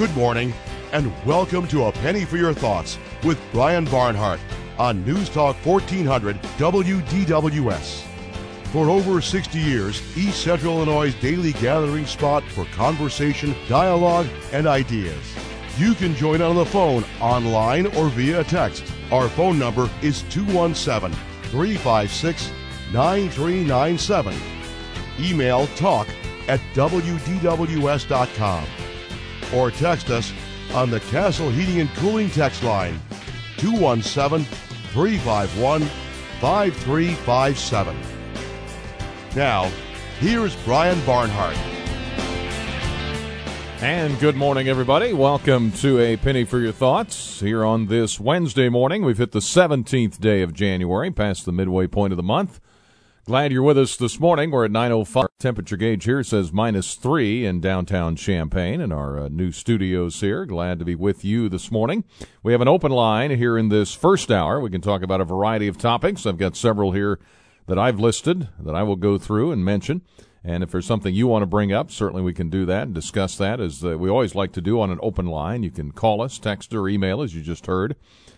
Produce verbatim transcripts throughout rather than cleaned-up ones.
Good morning, and welcome to A Penny for Your Thoughts with Brian Barnhart on News Talk fourteen hundred W D W S. For over sixty years, East Central Illinois' daily gathering spot for conversation, dialogue, and ideas. You can join on the phone, online, or via text. Our phone number is two one seven, three five six, nine three nine seven. Email talk at W D W S dot com. Or text us on the Castle Heating and Cooling text line, two one seven, three five one, five three five seven. Now, here's Brian Barnhart. And good morning, everybody. Welcome to A Penny for Your Thoughts. Here on this Wednesday morning, we've hit the seventeenth day of January, past the midway point of the month. Glad you're with us this morning. We're at nine oh five. Temperature gauge here says minus three in downtown Champaign in our uh, new studios here. Glad to be with you this morning. We have an open line here in this first hour. We can talk about a variety of topics. I've got several here that I've listed that I will go through and mention. And if there's something you want to bring up, certainly we can do that and discuss that, as uh, we always like to do on an open line. You can call us, text, or email, as you just heard.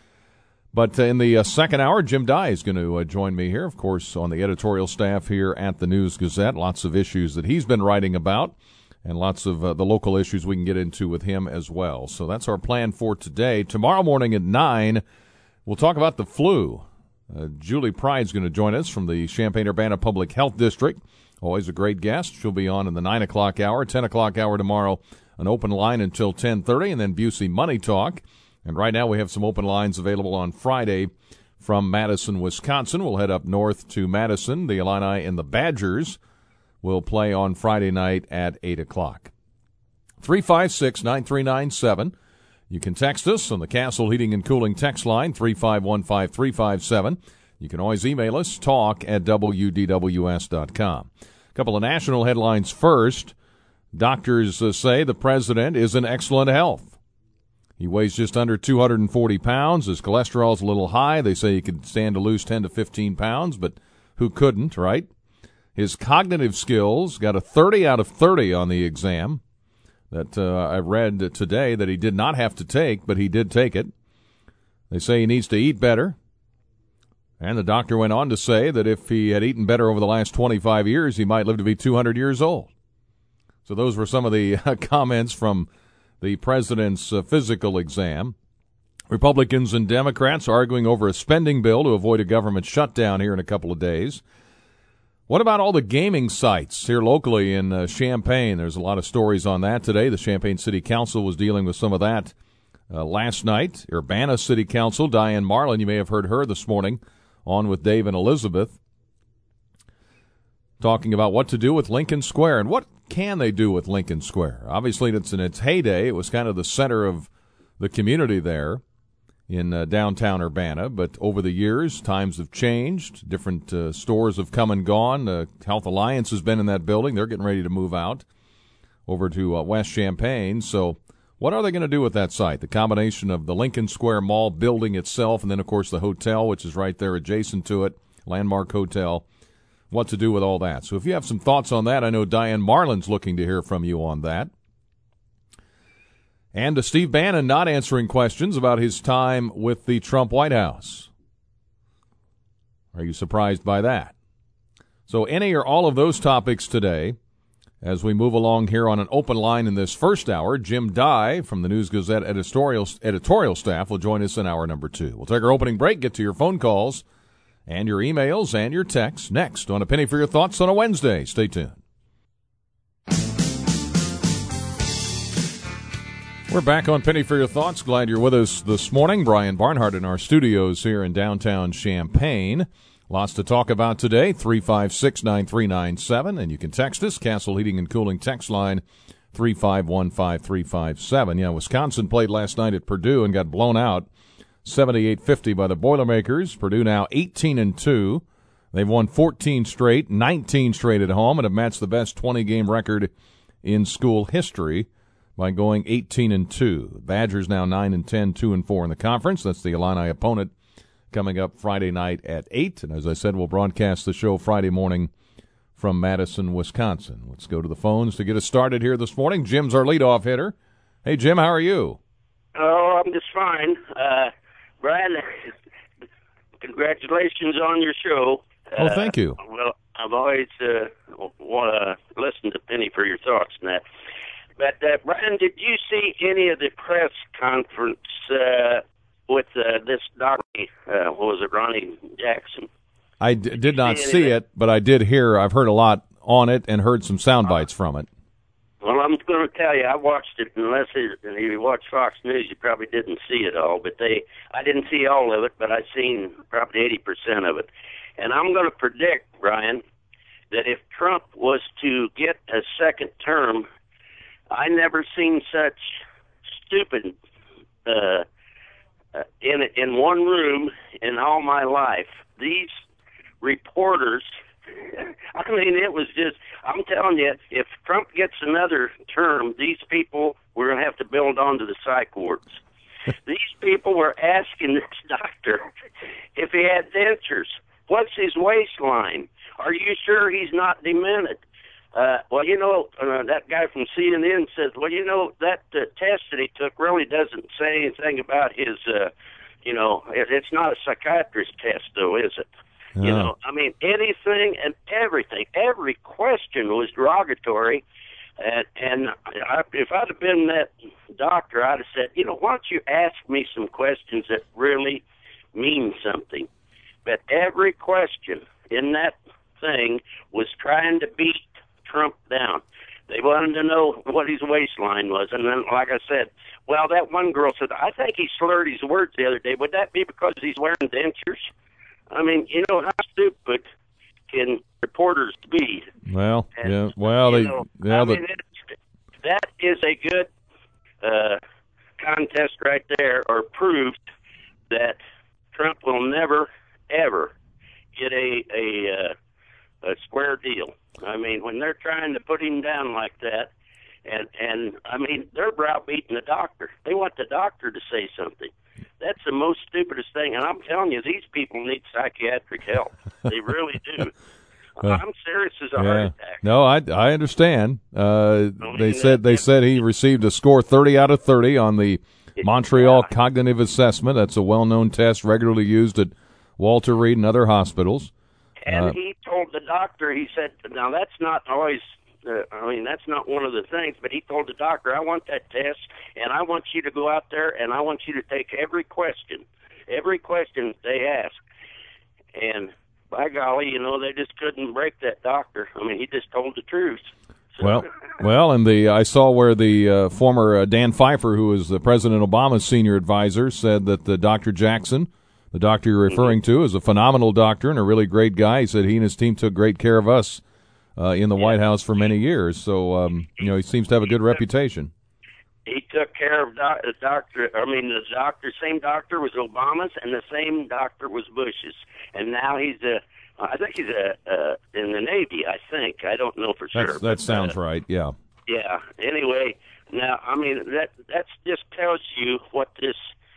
But uh, in the uh, second hour, Jim Dye is going to uh, join me here, of course, on the editorial staff here at the News-Gazette. Lots of issues that he's been writing about, and lots of uh, the local issues we can get into with him as well. So that's our plan for today. Tomorrow morning at nine, we'll talk about the flu. Uh, Julie Pride's going to join us from the Champaign-Urbana Public Health District. Always a great guest. She'll be on in the nine o'clock hour, ten o'clock hour tomorrow, an open line until ten thirty, and then Busey Money Talk. And right now we have some open lines available on Friday from Madison, Wisconsin. We'll head up north to Madison. The Illini and the Badgers will play on Friday night at eight o'clock. three five six, nine three nine seven. You can text us on the Castle Heating and Cooling text line, three five one five, three five seven. You can always email us, talk at W D W S dot com. A couple of national headlines first. Doctors uh, say the president is in excellent health. He weighs just under two hundred forty pounds. His cholesterol's a little high. They say he could stand to lose ten to fifteen pounds, but who couldn't, right? His cognitive skills got a thirty out of thirty on the exam that uh, I read today that he did not have to take, but he did take it. They say he needs to eat better. And the doctor went on to say that if he had eaten better over the last twenty-five years, he might live to be two hundred years old. So those were some of the uh, comments from the president's uh, physical exam. Republicans and Democrats arguing over a spending bill to avoid a government shutdown here in a couple of days. What about all the gaming sites here locally in uh, Champaign? There's a lot of stories on that today. The Champaign City Council was dealing with some of that uh, last night. Urbana City Council, Diane Marlin, you may have heard her this morning on with Dave and Elizabeth, talking about what to do with Lincoln Square and what can they do with Lincoln Square. Obviously, it's in its heyday. It was kind of the center of the community there in uh, downtown Urbana, but over the years, times have changed. Different uh, stores have come and gone. Uh, Health Alliance has been in that building. They're getting ready to move out over to uh, West Champaign. So what are they going to do with that site? The combination of the Lincoln Square Mall building itself and then, of course, the hotel, which is right there adjacent to it, Landmark Hotel. What to do with all that. So if you have some thoughts on that, I know Diane Marlin's looking to hear from you on that. And to Steve Bannon not answering questions about his time with the Trump White House. Are you surprised by that? So any or all of those topics today, as we move along here on an open line in this first hour. Jim Dye from the News-Gazette editorial, editorial staff will join us in hour number two. We'll take our opening break, get to your phone calls, and your emails and your texts next on A Penny for Your Thoughts on a Wednesday. Stay tuned. We're back on Penny for Your Thoughts. Glad you're with us this morning. Brian Barnhart in our studios here in downtown Champaign. Lots to talk about today, three five six, nine three nine seven. And you can text us, Castle Heating and Cooling text line, three five one five, three five seven. Yeah, Wisconsin played last night at Purdue and got blown out seventy-eight fifty by the Boilermakers. Purdue now eighteen and two. They've won fourteen straight, nineteen straight at home, and have matched the best twenty-game record in school history by going eighteen and two. Badgers now nine and ten, two and four in the conference. That's the Illini opponent coming up Friday night at eight. And as I said, we'll broadcast the show Friday morning from Madison, Wisconsin. Let's go to the phones to get us started here this morning. Jim's our leadoff hitter. Hey, Jim, how are you? Oh, I'm just fine. Uh, Brian, congratulations on your show. Oh, thank you. Uh, well, I've always uh, want to listen to Penny for your thoughts on that. But, uh, Brian, did you see any of the press conference uh, with uh, this doctor, uh, what was it, Ronnie Jackson? I d- did not see, see it, but I did hear, I've heard a lot on it and heard some sound bites uh, from it. Well, I'm going to tell you, I watched it. Unless it, if you watch Fox News, you probably didn't see it all. But they, I didn't see all of it, but I've seen probably eighty percent of it. And I'm going to predict, Brian, that if Trump was to get a second term, I never seen such stupid uh, uh, in in one room in all my life. These reporters. I mean, it was just, I'm telling you, if Trump gets another term, these people, we're going to have to build onto the psych wards. These people were asking this doctor if he had dentures. What's his waistline? Are you sure he's not demented? Uh, well, you know, uh, that guy from C N N says, well, you know, that uh, test that he took really doesn't say anything about his, uh, you know, it, it's not a psychiatrist test, though, is it? You Oh. know, I mean, anything and everything. Every question was derogatory. And, and I, if I'd have been that doctor, I'd have said, you know, why don't you ask me some questions that really mean something? But every question in that thing was trying to beat Trump down. They wanted to know what his waistline was. And then, like I said, well, that one girl said, I think he slurred his words the other day. Would that be because he's wearing dentures? I mean, you know, how stupid can reporters be? Well, and, yeah, well, they, know, yeah, I the, mean, it, that is a good uh, contest right there, or proved that Trump will never, ever get a a, uh, a square deal. I mean, when they're trying to put him down like that, and, and I mean, they're browbeating the doctor. They want the doctor to say something. That's the most stupidest thing, and I'm telling you, these people need psychiatric help. They really do. Uh, I'm serious as a yeah. heart attack. No, I, I understand. Uh, I mean, they said they that, said he received a score thirty out of thirty on the it, Montreal yeah. Cognitive Assessment. That's a well-known test regularly used at Walter Reed and other hospitals. And Uh, he told the doctor, he said, now that's not always, uh, I mean, that's not one of the things, but he told the doctor, I want that test, and I want you to go out there, and I want you to take every question, every question they ask. And by golly, you know, they just couldn't break that doctor. I mean, he just told the truth. So, Well, well, and the I saw where the uh, former uh, Dan Pfeiffer, who was the President Obama's senior advisor, said that the Doctor Jackson, the doctor you're referring mm-hmm. to, is a phenomenal doctor and a really great guy. He said he and his team took great care of us uh, in the yeah. White House for many years. So, um, you know, he seems to have a good reputation. He took care of doc- the doctor. I mean, the doctor, same doctor was Obama's, and the same doctor was Bush's. And now he's a, I think he's a uh, in the Navy. I think I don't know for That's, sure. that but, sounds uh, right. Yeah. Yeah. Anyway, now I mean that that's just tells you what this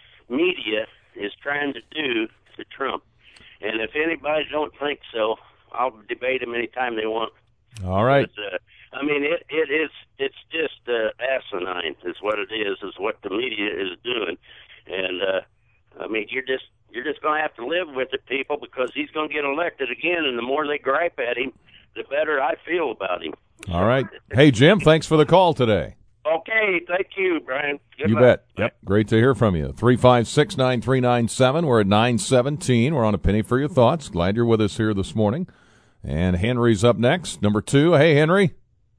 media is trying to do to Trump. And if anybody don't think so, I'll debate them anytime they want. All right. But, uh, I mean, it it is it's just uh, asinine is what it is, is what the media is doing. And uh, I mean, you're just you're just going to have to live with it, people, because he's going to get elected again, and the more they gripe at him, the better I feel about him. All right. Hey, Jim, thanks for the call today. Okay, thank you, Brian. Good You luck. bet. Yep. Great to hear from you. three five six, nine three nine seven. We're at nine seventeen. We're on a penny for your thoughts. Glad you're with us here this morning. And Henry's up next, number two. Hey, Henry.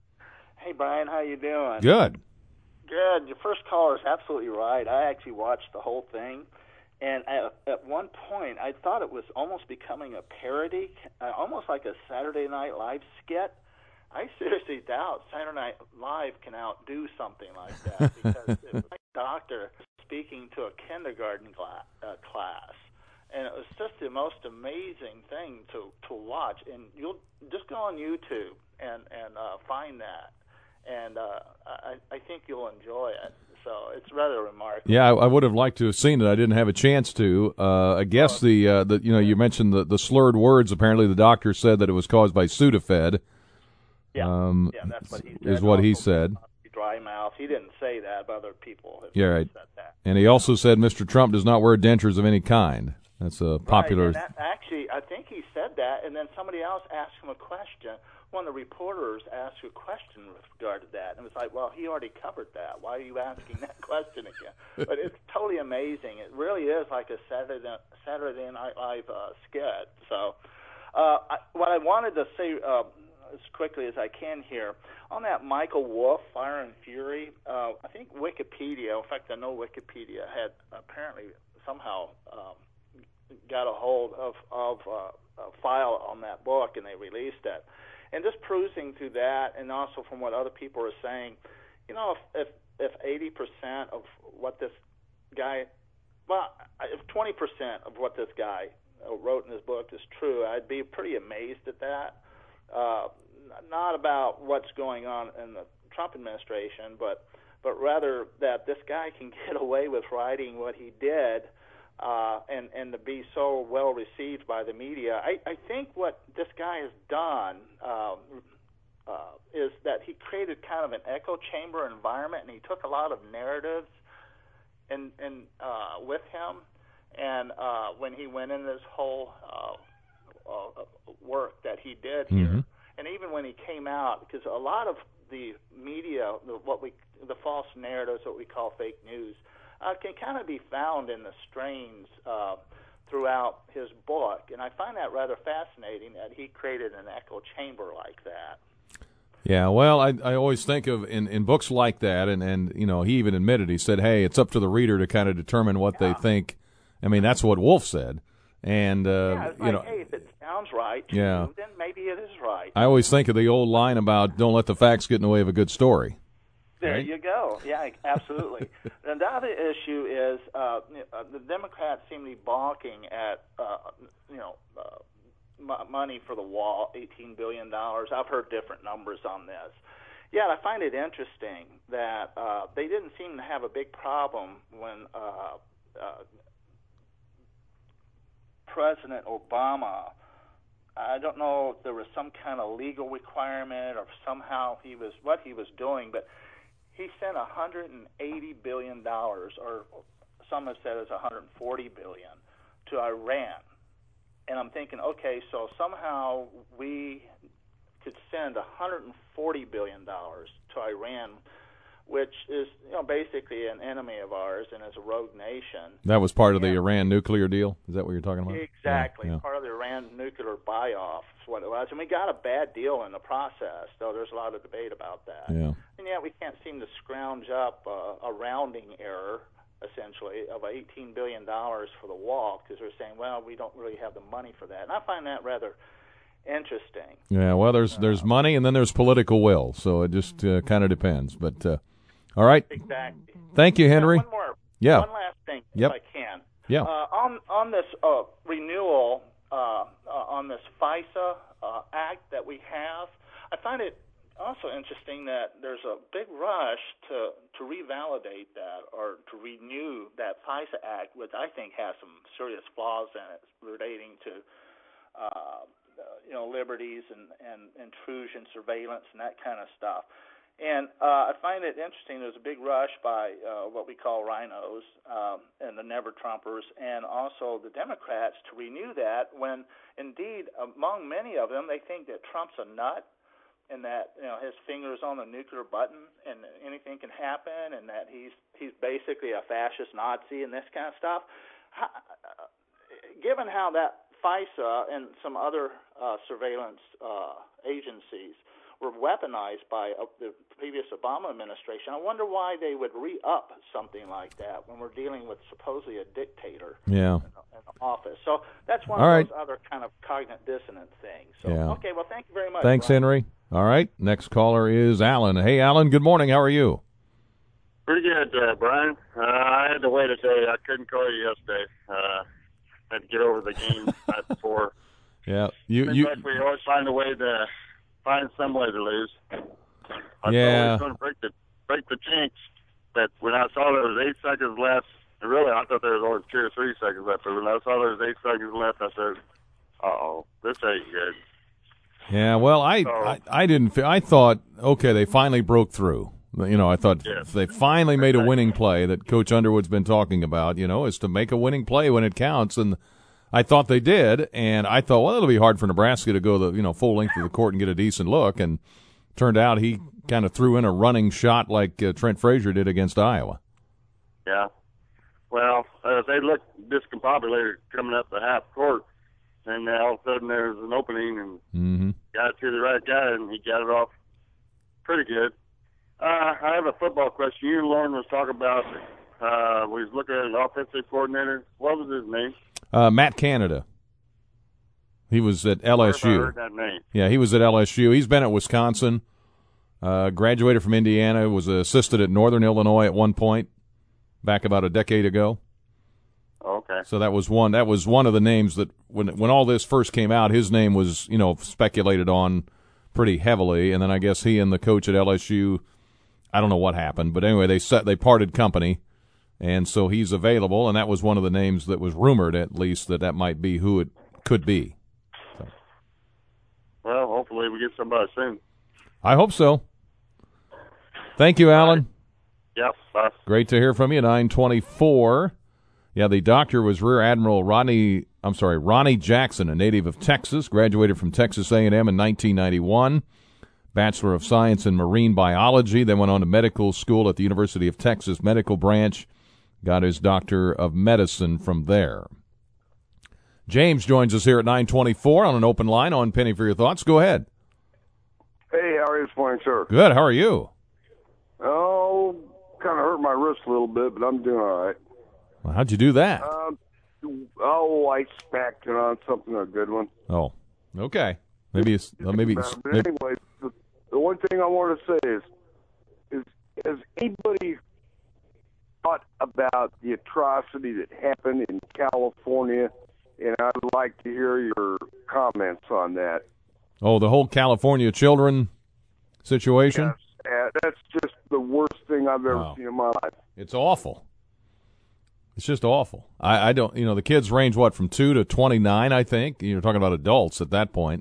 Hey, Brian, how you doing? Good. Good. Your first caller is absolutely right. I actually watched the whole thing, and at, at one point, I thought it was almost becoming a parody, uh, almost like a Saturday Night Live skit. I seriously doubt Saturday Night Live can outdo something like that, because it was like a doctor speaking to a kindergarten cla- uh, class. And it was just the most amazing thing to, to watch. And you'll just go on YouTube and, and uh, find that. And uh, I, I think you'll enjoy it. So it's rather remarkable. Yeah, I, I would have liked to have seen it. I didn't have a chance to. Uh, I guess the, uh, the you know, you mentioned the, the slurred words. Apparently the doctor said that it was caused by Sudafed. Yeah, Um, yeah, that's what he said. is what he Also, said. Dry mouth He didn't say that, but other people have yeah, right. said that. And he also said Mister Trump does not wear dentures of any kind. That's a popular. Right, and that, actually, I think he said that, and then somebody else asked him a question. One of the reporters asked a question with regard to that, and it was like, well, he already covered that. Why are you asking that question again? But it's totally amazing. It really is like a Saturday, Saturday Night Live uh, skit. So uh, I, what I wanted to say uh, as quickly as I can here, on that Michael Wolff, Fire and Fury, uh, I think Wikipedia, in fact, I know Wikipedia had apparently somehow um, got a hold of, of uh, a file on that book, and they released it. And just perusing through that, and also from what other people are saying, you know, if if, if eighty percent of what this guy, well, if twenty percent of what this guy wrote in his book is true, I'd be pretty amazed at that. Uh, not about what's going on in the Trump administration, but but rather that this guy can get away with writing what he did. Uh, and, and to be so well received by the media. I, I think what this guy has done uh, uh, is that he created kind of an echo chamber environment, and he took a lot of narratives in, in, uh, with him. And uh, when he went in this whole uh, uh, work that he did here, mm-hmm. and even when he came out, because a lot of the media, the, what we, the false narratives, what we call fake news, Uh, can kind of be found in the strains uh, throughout his book, and I find that rather fascinating that he created an echo chamber like that. Yeah, well, I I always think of in, in books like that, and, and you know, he even admitted, he said, hey, it's up to the reader to kind of determine what yeah. they think. I mean, that's what Wolff said, and uh, yeah, it's you like, know, hey, if it sounds right to yeah. you, then maybe it is right. I always think of the old line about don't let the facts get in the way of a good story. There right? you go. Yeah, absolutely. And the other issue is uh, the Democrats seem to be balking at, uh, you know, uh, m- money for the wall, eighteen billion dollars. I've heard different numbers on this. Yet I find it interesting that uh, they didn't seem to have a big problem when uh, uh, President Obama, I don't know if there was some kind of legal requirement or somehow he was what he was doing, but he sent one hundred eighty billion dollars, or some have said it's one hundred forty billion dollars, to Iran. And I'm thinking, okay, so somehow we could send one hundred forty billion dollars to Iran, which is, you know, basically an enemy of ours and is a rogue nation. That was part of yeah. the Iran nuclear deal? Is that what you're talking about? Exactly. Yeah, yeah. Part of the Iran nuclear buy-off is what it was. And we got a bad deal in the process, though there's a lot of debate about that. Yeah. And yet we can't seem to scrounge up uh, a rounding error, essentially, of eighteen billion dollars for the wall, because they're saying, well, we don't really have the money for that. And I find that rather interesting. Yeah, well, there's uh, there's money and then there's political will, so it just uh, kind of depends. But, uh, all right. Exactly. Thank you, Henry. Now, one more. Yeah. One last thing, Yep. if I can. Yeah. Uh, on on this uh, renewal, uh, uh, on this FISA uh, Act that we have, I find it also interesting that there's a big rush to to revalidate that or to renew that FISA Act, which I think has some serious flaws in it relating to uh, you know liberties and, and intrusion, surveillance, and that kind of stuff. And uh, I find it interesting. There's a big rush by uh, what we call rhinos um, and the never-Trumpers, and also the Democrats to renew that. When indeed, among many of them, they think that Trump's a nut, and that you know his finger's on the nuclear button, and anything can happen, and that he's he's basically a fascist Nazi and this kind of stuff. How, uh, given how that FISA and some other uh, surveillance uh, agencies were weaponized by uh, the previous Obama administration, I wonder why they would re-up something like that when we're dealing with supposedly a dictator yeah. in, in office. So that's one All of right. those other kind of cognitive dissonant things. So, Yeah. okay, well, thank you very much. Thanks, Brian. Henry. All right, next caller is Alan. Hey, Alan, good morning. How are you? Pretty good, uh, Brian. Uh, I had to wait a day. I couldn't call you yesterday. Uh, I had to get over the game night before. Yeah, you Seems you. like we always find a way to find some way to lose. I Yeah. thought we was going to break the break the jinx, but when I saw there was eight seconds left, and really I thought there was only two or three seconds left. But when I saw there was eight seconds left, I said, "Uh oh, this ain't good." Yeah, well, I, So- I I didn't. fe- I thought, okay, they finally broke through. You know, I thought Yeah. if they finally made a winning play that Coach Underwood's been talking about, you know, is to make a winning play when it counts. And I thought they did. And I thought, well, it'll be hard for Nebraska to go the, you know, full length of the court and get a decent look. And turned out he kind of threw in a running shot like uh, Trent Frazier did against Iowa. Yeah. Well, uh, they looked discombobulated coming up the half court, and all of a sudden there was an opening, and Mm-hmm. got it to the right guy, and he got it off pretty good. Uh, I have a football question. You and Lauren was talking about, uh, we was looking at an offensive coordinator. What was his name? Uh, Matt Canada. He was at L S Where U. have I heard that name? Yeah, he was at L S U. He's been at Wisconsin. Uh, graduated from Indiana. Was assisted at Northern Illinois at one point, back about a decade ago. Okay. So that was one. That was one of the names that when when all this first came out, his name was you know speculated on pretty heavily. And then I guess he and the coach at L S U, I don't know what happened, but anyway, they set they parted company, and so he's available. And that was one of the names that was rumored, at least, that that might be who it could be. So. Well, hopefully we get somebody soon. I hope so. Thank you, Alan. Yep. Bye. Great to hear from you. nine twenty-four. Yeah, the doctor was Rear Admiral Rodney, I'm sorry, Ronnie Jackson, a native of Texas, graduated from Texas A and M in nineteen ninety-one, Bachelor of Science in Marine Biology, then went on to medical school at the University of Texas Medical Branch, got his Doctor of Medicine from there. James joins us here at nine twenty-four on an open line on Penny for Your Thoughts. Go ahead. Hey, how are you this morning, sir? Good, how are you? Oh, kind of hurt my wrist a little bit, but I'm doing all right. Well, how'd you do that? Um, oh, I smacked it on something, a good one. Oh, okay. Maybe it's, uh, maybe, But maybe anyway, the, the one thing I want to say is, is has anybody thought about the atrocity that happened in California? And I'd like to hear your comments on that. oh, the whole California children situation? Yes, uh, that's just the worst thing I've ever Wow. seen in my life. It's awful. It's just awful. I, I don't, you know, the kids range, what, from two to twenty-nine, I think? You're talking about adults at that point.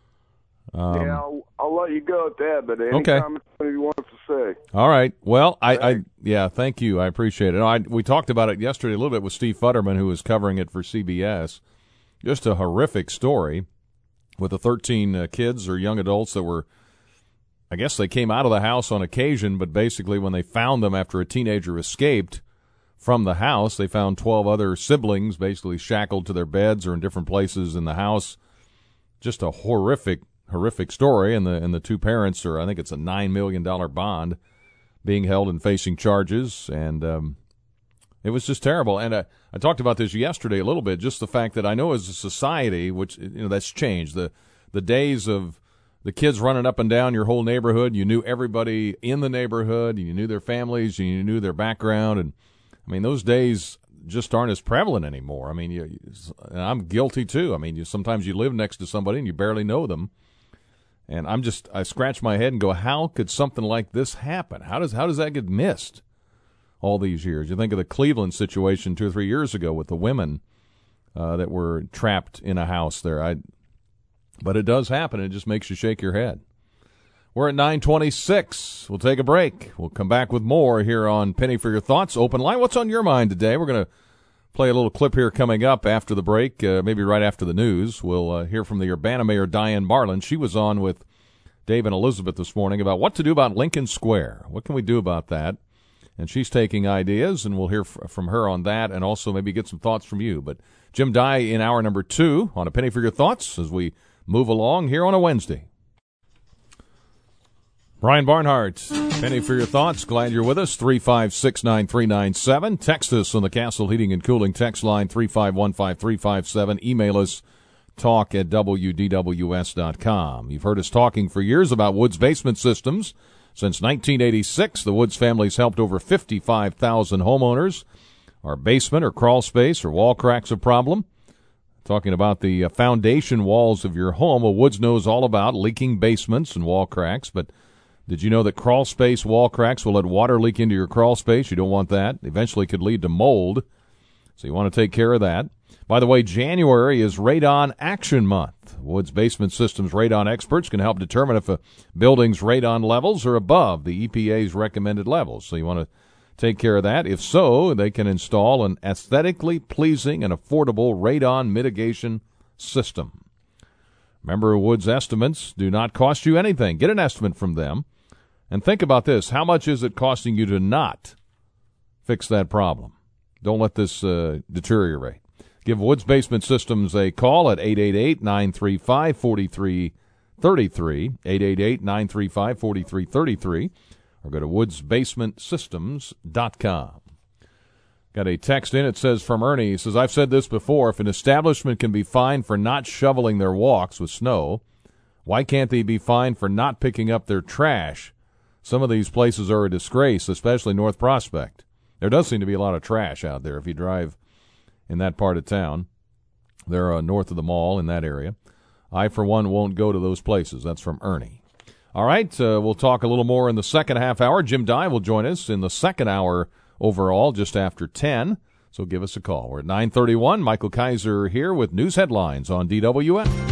Um, yeah, I'll, I'll let you go at that, but any Okay. comments you want to say? All right. Well, I, I yeah, thank you. I appreciate it. No, I, we talked about it yesterday a little bit with Steve Futterman, who was covering it for C B S. Just a horrific story with the thirteen uh, kids or young adults that were, I guess they came out of the house on occasion, but basically when they found them after a teenager escaped from the house, they found twelve other siblings basically shackled to their beds or in different places in the house. Just a horrific, horrific story. And the and the two parents are, I think it's a nine million dollar bond, being held and facing charges. And um, it was just terrible. And I, I talked about this yesterday a little bit. Just the fact that I know as a society, which you know that's changed. The the days of the kids running up and down your whole neighborhood, you knew everybody in the neighborhood, you knew their families, you knew their background, and I mean, those days just aren't as prevalent anymore. I mean, you, and I'm guilty too. I mean, you, sometimes you live next to somebody and you barely know them. And I'm just, I scratch my head and go, how could something like this happen? How does, how does that get missed all these years? You think of the Cleveland situation two or three years ago with the women uh, that were trapped in a house there. I, but it does happen. It just makes you shake your head. We're at nine twenty-six. We'll take a break. We'll come back with more here on Penny for Your Thoughts. Open line. What's on your mind today? We're going to play a little clip here coming up after the break, uh, maybe right after the news. We'll uh, hear from the Urbana Mayor, Diane Barlin. She was on with Dave and Elizabeth this morning about what to do about Lincoln Square. What can we do about that? And she's taking ideas, and we'll hear f- from her on that and also maybe get some thoughts from you. But Jim Dye in hour number two on A Penny for Your Thoughts as we move along here on a Wednesday. Brian Barnhart, Penny for Your Thoughts. Glad you're with us. three five six, nine three nine seven. Text us on the Castle Heating and Cooling text line three five one five three five seven. Email us talk at W D W S dot com. You've heard us talking for years about Woods basement systems. Since nineteen eighty-six, the Woods family's helped over fifty-five thousand homeowners. Are basement or crawl space or wall cracks a problem? Talking about the foundation walls of your home, well, Woods knows all about leaking basements and wall cracks, but did you know that crawl space wall cracks will let water leak into your crawl space? You don't want that. Eventually could lead to mold, so you want to take care of that. By the way, January is Radon Action Month. Woods Basement Systems radon experts can help determine if a building's radon levels are above the E P A's recommended levels. So you want to take care of that. If so, they can install an aesthetically pleasing and affordable radon mitigation system. Remember, Woods estimates do not cost you anything. Get an estimate from them. And think about this. How much is it costing you to not fix that problem? Don't let this uh, deteriorate. Give Woods Basement Systems a call at eight eight eight, nine three five, four three three three, eight eight eight, nine three five, four three three three, or go to woods basement systems dot com. Got a text in. It says from Ernie. He says, I've said this before. If an establishment can be fined for not shoveling their walks with snow, why can't they be fined for not picking up their trash? Some of these places are a disgrace, especially North Prospect. There does seem to be a lot of trash out there if you drive in that part of town. They're uh, north of the mall in that area. I, for one, won't go to those places. That's from Ernie. All right, uh, we'll talk a little more in the second half hour. Jim Dye will join us in the second hour overall, just after ten. So give us a call. We're at nine thirty-one. Michael Kaiser here with news headlines on D W S.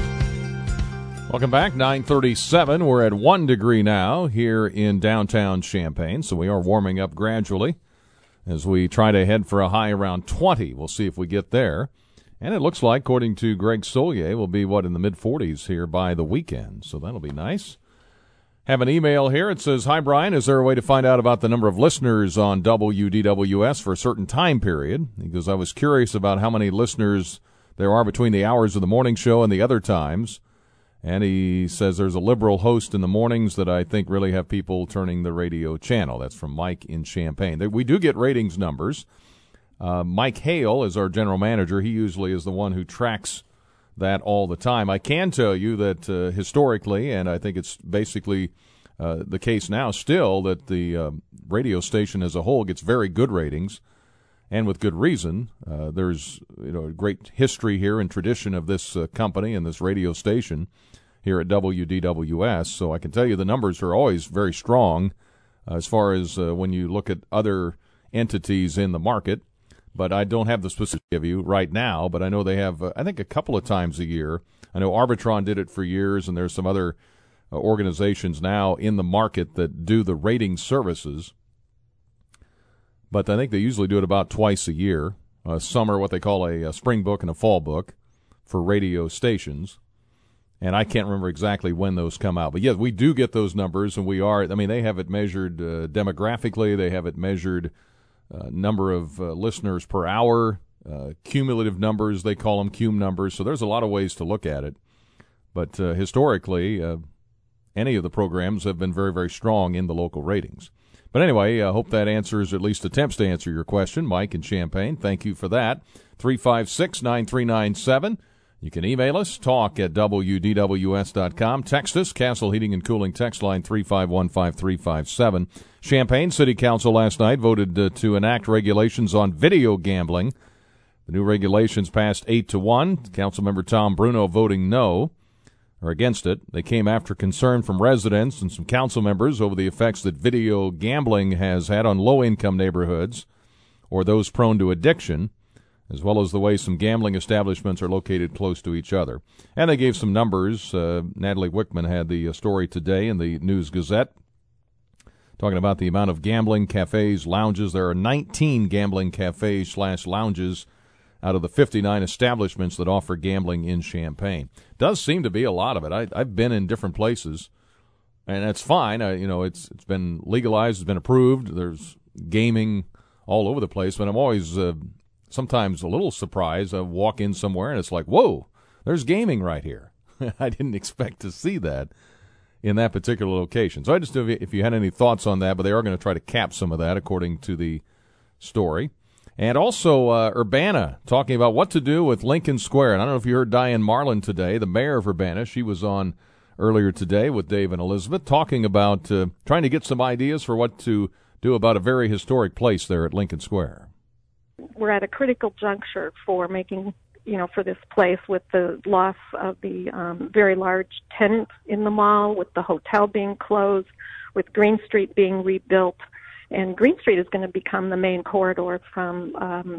Welcome back. nine thirty-seven. We're at one degree now here in downtown Champaign, so we are warming up gradually as we try to head for a high around twenty. We'll see if we get there. And it looks like, according to Greg Solier, we'll be, what, in the mid forties here by the weekend. So that'll be nice. Have an email here. It says, hi, Brian. Is there a way to find out about the number of listeners on W D W S for a certain time period? Because I was curious about how many listeners there are between the hours of the morning show and the other times. And he says there's a liberal host in the mornings that I think really have people turning the radio channel. That's from Mike in Champaign. We do get ratings numbers. Uh, Mike Hale is our general manager. He usually is the one who tracks that all the time. I can tell you that uh, historically, and I think it's basically uh, the case now still, that the uh, radio station as a whole gets very good ratings, and with good reason. Uh, there's you know a great history here and tradition of this uh, company and this radio station here at W D W S, so I can tell you the numbers are always very strong uh, as far as uh, when you look at other entities in the market. But I don't have the specifics to give you right now, but I know they have, uh, I think, a couple of times a year. I know Arbitron did it for years, and there's some other uh, organizations now in the market that do the rating services. But I think they usually do it about twice a year. Uh, summer, what they call a, a spring book and a fall book for radio stations. And I can't remember exactly when those come out. But, yes, we do get those numbers, and we are, I mean, they have it measured uh, demographically. They have it measured uh, number of uh, listeners per hour, uh, cumulative numbers, they call them cum numbers. So there's a lot of ways to look at it. But uh, historically, uh, any of the programs have been very, very strong in the local ratings. But anyway, I hope that answers, at least attempts to answer your question. Mike in Champaign, thank you for that. three five six, nine three nine seven. You can email us, talk at W D W S dot com. Text us, Castle Heating and Cooling text line three five one five three five seven. Champaign City Council last night voted uh, to enact regulations on video gambling. The new regulations passed eight to one. Councilmember Tom Bruno voting no, or against it. They came after concern from residents and some council members over the effects that video gambling has had on low-income neighborhoods or those prone to addiction, as well as the way some gambling establishments are located close to each other. And they gave some numbers. Uh, Natalie Wickman had the uh, story today in the News-Gazette, talking about the amount of gambling cafes, lounges. There are nineteen gambling cafes slash lounges out of the fifty-nine establishments that offer gambling in Champaign. Does seem to be a lot of it. I, I've been in different places, and that's fine. I, you know, it's it's been legalized, it's been approved. There's gaming all over the place, but I'm always uh, sometimes a little surprised. I walk in somewhere, and it's like, whoa, there's gaming right here. I didn't expect to see that in that particular location. So I just, if you had any thoughts on that, but they are going to try to cap some of that according to the story. And also uh, Urbana talking about what to do with Lincoln Square. And I don't know if you heard Diane Marlin today, the mayor of Urbana. She was on earlier today with Dave and Elizabeth talking about uh, trying to get some ideas for what to do about a very historic place there at Lincoln Square. We're at a critical juncture for making, you know, for this place with the loss of the um, very large tenant in the mall, with the hotel being closed, with Green Street being rebuilt. And Green Street is going to become the main corridor from um,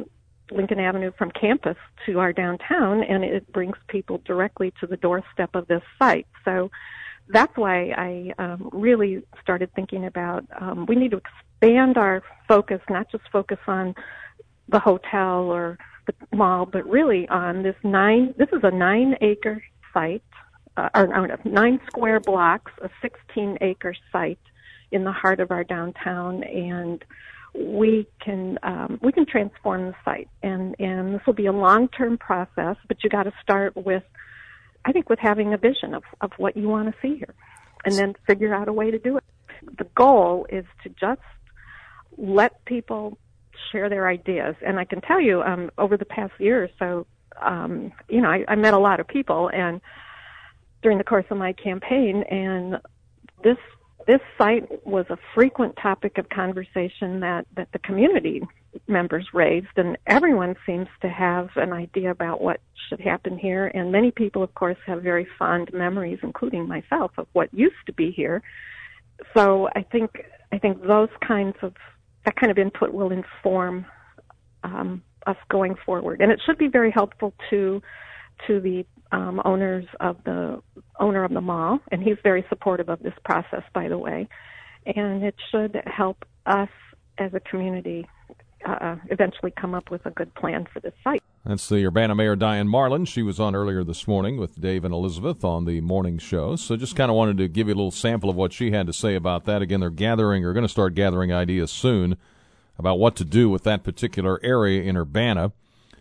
Lincoln Avenue from campus to our downtown, and it brings people directly to the doorstep of this site. So that's why I um, really started thinking about um, we need to expand our focus, not just focus on the hotel or the mall, but really on this nine, this is a nine-acre site, uh, or no, nine square blocks, a sixteen-acre site in the heart of our downtown, and we can um, we can transform the site. And, and this will be a long-term process, but you got to start with, I think, with having a vision of, of what you want to see here, and then figure out a way to do it. The goal is to just let people share their ideas. And I can tell you, um, over the past year or so, um, you know, I, I met a lot of people and during the course of my campaign, and this this site was a frequent topic of conversation that, that the community members raised, and everyone seems to have an idea about what should happen here. And many people, of course, have very fond memories, including myself, of what used to be here. So I think I think those kinds of that kind of input will inform um, us going forward, and it should be very helpful to to the um, owners of the owner of the mall, and he's very supportive of this process, by the way. And it should help us as a community uh, eventually come up with a good plan for this site. That's the Urbana Mayor Diane Marlin. She was on earlier this morning with Dave and Elizabeth on the morning show. So just kind of wanted to give you a little sample of what she had to say about that. Again, they're gathering, or going to start gathering ideas soon about what to do with that particular area in Urbana.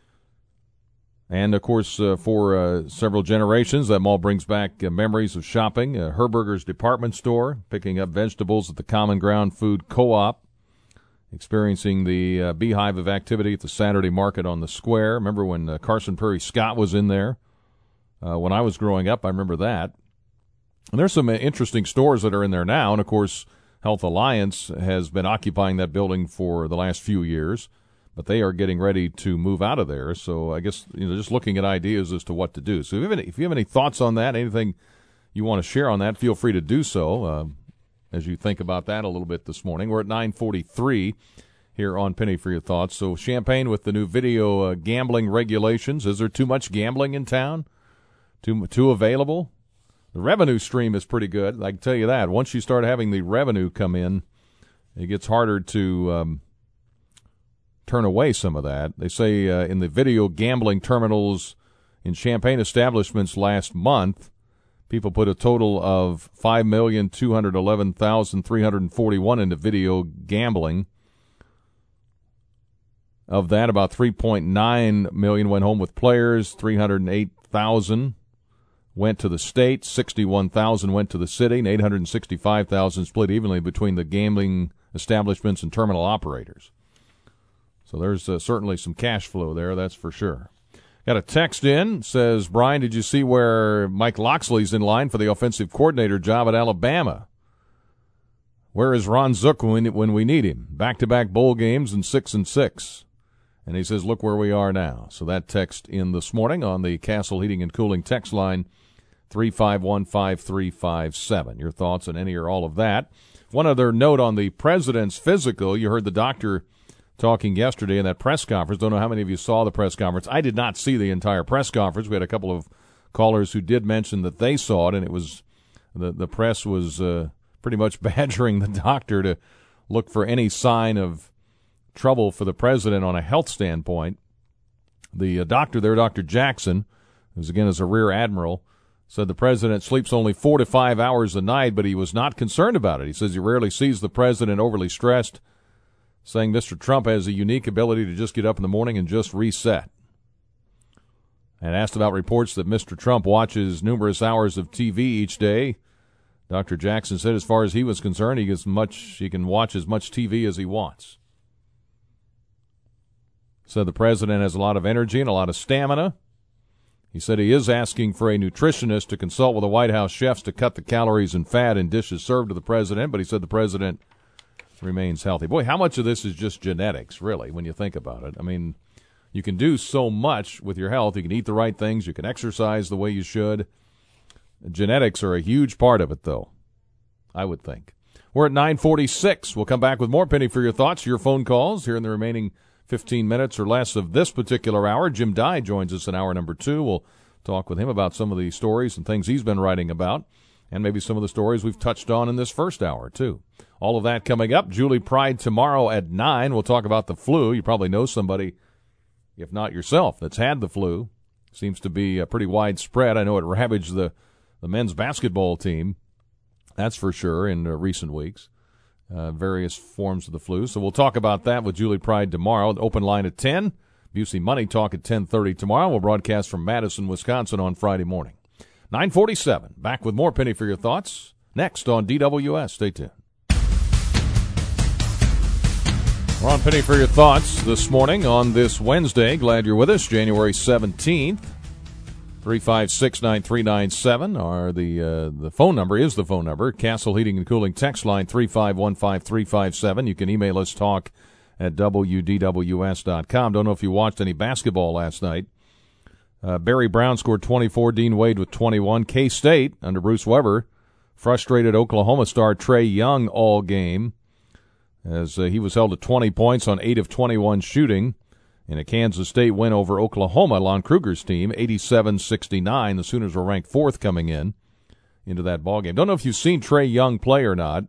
And, of course, uh, for uh, several generations, that mall brings back uh, memories of shopping. Uh, Herberger's department store, picking up vegetables at the Common Ground Food Co-op, experiencing the uh, beehive of activity at the Saturday market on the square. Remember when uh, Carson Prairie Scott was in there? Uh, when I was growing up, I remember that. And there's some interesting stores that are in there now. And, of course, Health Alliance has been occupying that building for the last few years, but they are getting ready to move out of there. So I guess, you know, just looking at ideas as to what to do. So if you have any, if you have any thoughts on that, anything you want to share on that, feel free to do so uh, as you think about that a little bit this morning. We're at nine forty-three here on Penny for Your Thoughts. So Champaign with the new video uh, gambling regulations. Is there too much gambling in town? Too, too available? The revenue stream is pretty good, I can tell you that. Once you start having the revenue come in, it gets harder to um, turn away some of that. They say uh, in the video gambling terminals in Champaign establishments last month, people put a total of five million two hundred eleven thousand three hundred forty-one into video gambling. Of that, about three point nine million went home with players, three hundred eight thousand went to the state, sixty-one thousand went to the city, and eight hundred sixty-five thousand split evenly between the gambling establishments and terminal operators. So there's uh, certainly some cash flow there, that's for sure. Got a text in, says, Brian, did you see where Mike Loxley's in line for the offensive coordinator job at Alabama? Where is Ron Zook when, when we need him? Back-to-back bowl games and six and six. And he says, look where we are now. So that text in this morning on the Castle Heating and Cooling text line, three five one five three five seven. Your thoughts on any or all of that. One other note on the president's physical. You heard the doctor talking yesterday in that press conference. Don't know how many of you saw the press conference. I did not see the entire press conference. We had a couple of callers who did mention that they saw it, and it was the the press was uh, pretty much badgering the doctor to look for any sign of trouble for the president on a health standpoint. The uh, doctor there, Doctor Jackson, who's again is a rear admiral, said the president sleeps only four to five hours a night, but he was not concerned about it. He says he rarely sees the president overly stressed, saying Mister Trump has a unique ability to just get up in the morning and just reset. And asked about reports that Mister Trump watches numerous hours of T V each day, Doctor Jackson said as far as he was concerned, he gets much he can watch as much T V as he wants. Said the president has a lot of energy and a lot of stamina. He said he is asking for a nutritionist to consult with the White House chefs to cut the calories and fat in dishes served to the president, but he said the president remains healthy. Boy, how much of this is just genetics, really, when you think about it? I mean, you can do so much with your health. You can eat the right things. You can exercise the way you should. Genetics are a huge part of it, though, I would think. We're at nine forty-six. We'll come back with more Penny for Your Thoughts, your phone calls here in the remaining fifteen minutes or less of this particular hour. Jim Dye joins us in hour number two. We'll talk with him about some of the stories and things he's been writing about, and maybe some of the stories we've touched on in this first hour, too. All of that coming up. Julie Pride tomorrow at nine. We'll talk about the flu. You probably know somebody, if not yourself, that's had the flu. Seems to be uh, pretty widespread. I know it ravaged the, the men's basketball team, that's for sure, in uh, recent weeks. Uh, various forms of the flu. So we'll talk about that with Julie Pride tomorrow. Open line at ten. Busey Money Talk at ten thirty tomorrow. We'll broadcast from Madison, Wisconsin on Friday morning. nine forty-seven. Back with more Penny for Your Thoughts next on D W S. Stay tuned. We're on Penny for Your Thoughts this morning on this Wednesday. Glad you're with us. January seventeenth. three five six, nine three nine seven are the uh, the phone number is the phone number. Castle Heating and Cooling text line three five one five three five seven. You can email us talk at W D W S dot com. Don't know if you watched any basketball last night. Uh, Barry Brown scored twenty-four, Dean Wade with twenty-one. K-State, under Bruce Weber, frustrated Oklahoma star Trae Young all game as uh, he was held to twenty points on eight of twenty-one shooting in a Kansas State win over Oklahoma, Lon Kruger's team, eighty-seven sixty-nine. The Sooners were ranked fourth coming in into that ballgame. Don't know if you've seen Trae Young play or not.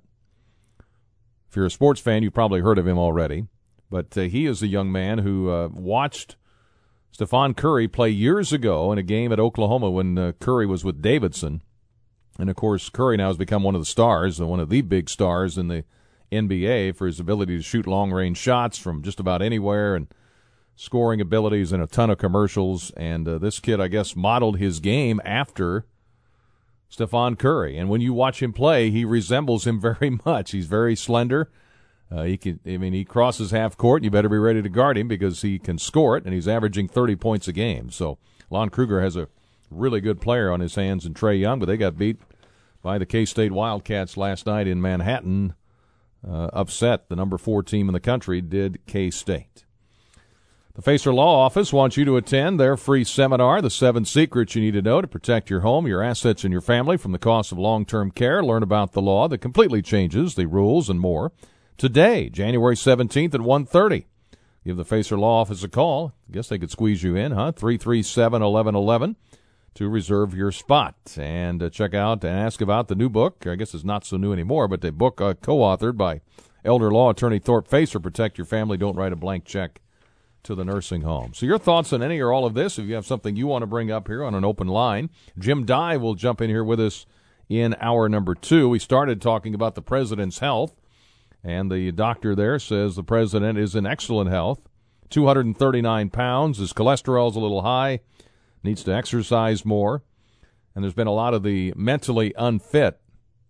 If you're a sports fan, you've probably heard of him already. But uh, he is a young man who uh, watched Stephon Curry play years ago in a game at Oklahoma when uh, Curry was with Davidson. And, of course, Curry now has become one of the stars, one of the big stars in the N B A for his ability to shoot long-range shots from just about anywhere and scoring abilities and a ton of commercials. And uh, this kid, I guess, modeled his game after Stephon Curry. And when you watch him play, he resembles him very much. He's very slender. Uh, he can, I mean, he crosses half court, and you better be ready to guard him because he can score it, and he's averaging thirty points a game. So Lon Kruger has a really good player on his hands in Trae Young, but they got beat by the K-State Wildcats last night in Manhattan. Uh, upset the number four team in the country did K-State. The Facer Law Office wants you to attend their free seminar, The Seven Secrets You Need to Know to Protect Your Home, Your Assets, and Your Family from the Cost of Long-Term Care. Learn about the law that completely changes the rules and more. Today, January seventeenth at one thirty. Give the Facer Law Office a call. I guess they could squeeze you in, huh? three three seven, one one one one to reserve your spot. And uh, check out and ask about the new book. I guess it's not so new anymore, but the book uh, co-authored by elder law attorney Thorpe Facer, Protect Your Family, Don't Write a Blank Check to the Nursing Home. So your thoughts on any or all of this, if you have something you want to bring up here on an open line. Jim Dye will jump in here with us in hour number two. We started talking about the president's health. And the doctor there says the president is in excellent health, two hundred thirty-nine pounds. His cholesterol's a little high, needs to exercise more. And there's been a lot of the mentally unfit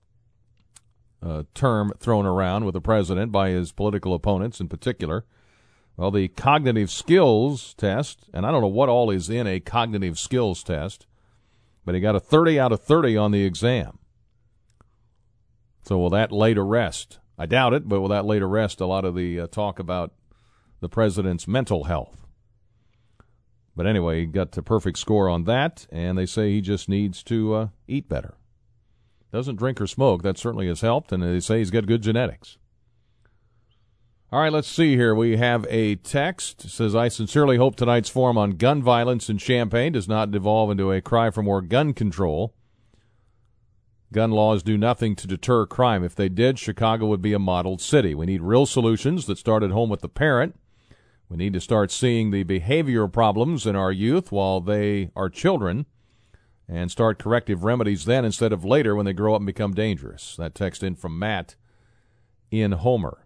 uh, term thrown around with the president by his political opponents in particular. Well, the cognitive skills test, and I don't know what all is in a cognitive skills test, but he got a thirty out of thirty on the exam. So will that lay to rest? I doubt it, but will that lay to rest a lot of the uh, talk about the president's mental health? But anyway, he got the perfect score on that, and they say he just needs to uh, eat better. Doesn't drink or smoke. That certainly has helped, and they say he's got good genetics. All right, let's see here. We have a text. It says, I sincerely hope tonight's forum on gun violence in Champaign does not devolve into a cry for more gun control. Gun laws do nothing to deter crime. If they did, Chicago would be a modeled city. We need real solutions that start at home with the parent. We need to start seeing the behavioral problems in our youth while they are children and start corrective remedies then instead of later when they grow up and become dangerous. That text in from Matt in Homer.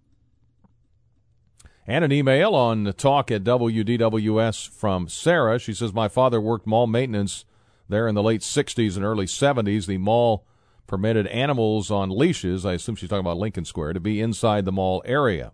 And an email on talk at W D W S from Sarah. She says, my father worked mall maintenance there in the late sixties and early seventies. The mall permitted animals on leashes, I assume she's talking about Lincoln Square, to be inside the mall area.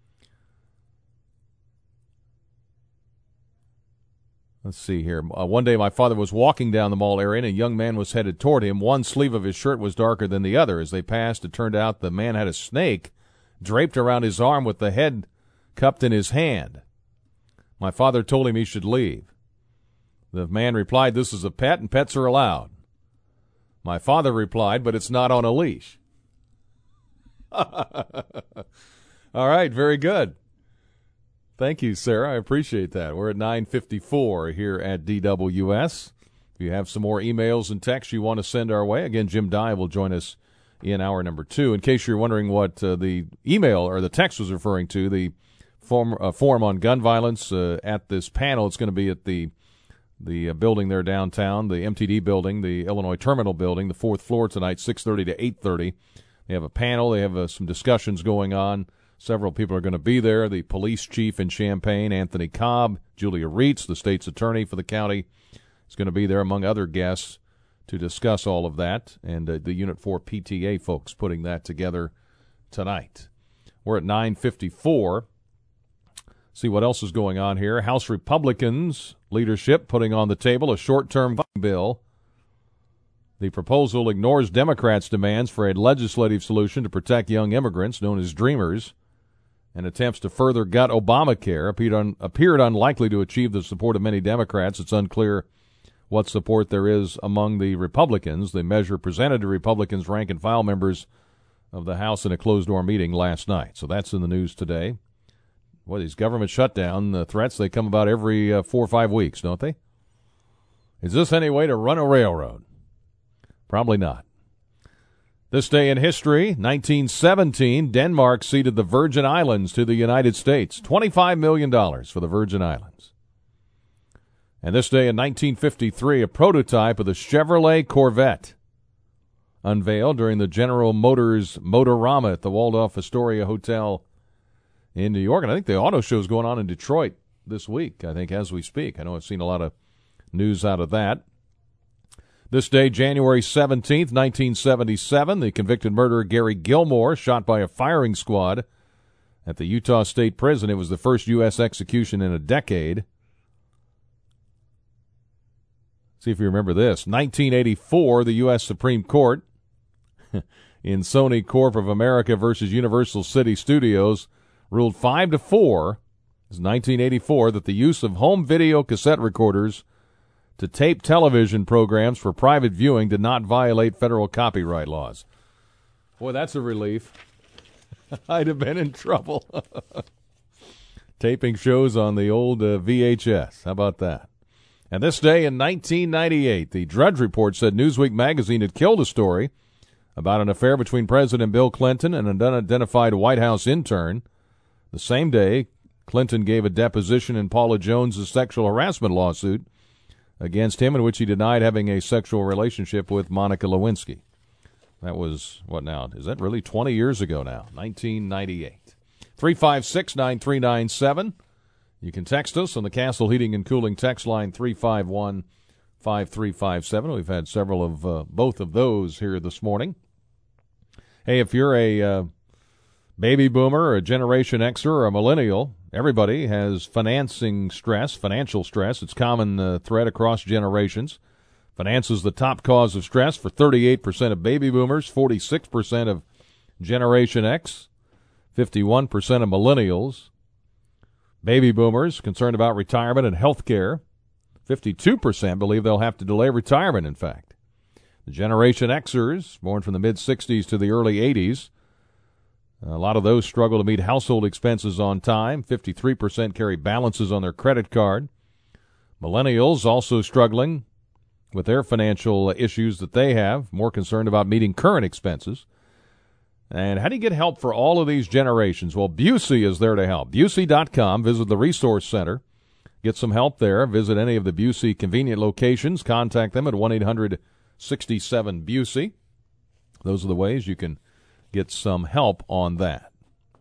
Let's see here. Uh, one day my father was walking down the mall area and a young man was headed toward him. One sleeve of his shirt was darker than the other. As they passed, it turned out the man had a snake draped around his arm with the head cupped in his hand. My father told him he should leave. The man replied, this is a pet and pets are allowed. My father replied, but it's not on a leash. All right, very good. Thank you, Sarah. I appreciate that. We're at nine fifty-four here at D W S. If you have some more emails and texts you want to send our way, again, Jim Dye will join us in hour number two. In case you're wondering what uh, the email or the text was referring to, the form, uh, forum on gun violence uh, at this panel, it's going to be at the the uh, building there downtown, the M T D building, the Illinois Terminal building, the fourth floor tonight, six thirty to eight thirty. They have a panel. They have uh, some discussions going on. Several people are going to be there. The police chief in Champaign, Anthony Cobb, Julia Reitz, the state's attorney for the county, is going to be there, among other guests, to discuss all of that, and uh, the Unit four P T A folks putting that together tonight. We're at nine fifty-four. See what else is going on here. House Republicans leadership putting on the table a short-term bill. The proposal ignores Democrats' demands for a legislative solution to protect young immigrants, known as Dreamers, and attempts to further gut Obamacare. Appeared, un- appeared unlikely to achieve the support of many Democrats. It's unclear what support there is among the Republicans. The measure presented to Republicans' rank-and-file members of the House in a closed-door meeting last night. So that's in the news today. Well, these government shutdown uh, threats, they come about every uh, four or five weeks, don't they? Is this any way to run a railroad? Probably not. This day in history, nineteen seventeen, Denmark ceded the Virgin Islands to the United States. twenty-five million dollars for the Virgin Islands. And this day in nineteen fifty-three, a prototype of the Chevrolet Corvette unveiled during the General Motors Motorama at the Waldorf Astoria Hotel in New York. And I think the auto show is going on in Detroit this week, I think, as we speak. I know I've seen a lot of news out of that. This day, January seventeenth, nineteen seventy-seven, the convicted murderer Gary Gilmore shot by a firing squad at the Utah State Prison. It was the first U S execution in a decade. See if you remember this. nineteen eighty-four, the U S Supreme Court in Sony Corp of America versus Universal City Studios ruled five to four. It was nineteen eighty-four that the use of home video cassette recorders to tape television programs for private viewing did not violate federal copyright laws. Boy, that's a relief. I'd have been in trouble. Taping shows on the old uh, V H S. How about that? And this day in nineteen ninety-eight, the Drudge Report said Newsweek magazine had killed a story about an affair between President Bill Clinton and an unidentified White House intern. The same day, Clinton gave a deposition in Paula Jones' sexual harassment lawsuit against him, in which he denied having a sexual relationship with Monica Lewinsky. That was, what now? Is that really twenty years ago now? nineteen ninety-eight. three five six, nine three nine seven. You can text us on the Castle Heating and Cooling text line three five one, five three five seven. We've had several of uh, both of those here this morning. Hey, if you're a uh, baby boomer, or a Generation Xer, or a millennial, everybody has financing stress, financial stress. It's a common uh, thread across generations. Finance is the top cause of stress for thirty-eight percent of baby boomers, forty-six percent of Generation X, fifty-one percent of millennials. Baby boomers concerned about retirement and health care. fifty-two percent believe they'll have to delay retirement, in fact. The Generation Xers, born from the mid-sixties to the early eighties, a lot of those struggle to meet household expenses on time. fifty-three percent carry balances on their credit card. Millennials also struggling with their financial issues that they have, more concerned about meeting current expenses. And how do you get help for all of these generations? Well, Busey is there to help. Busey dot com. Visit the Resource Center. Get some help there. Visit any of the Busey convenient locations. Contact them at one eight hundred sixty-seven Busey. Those are the ways you can get some help on that.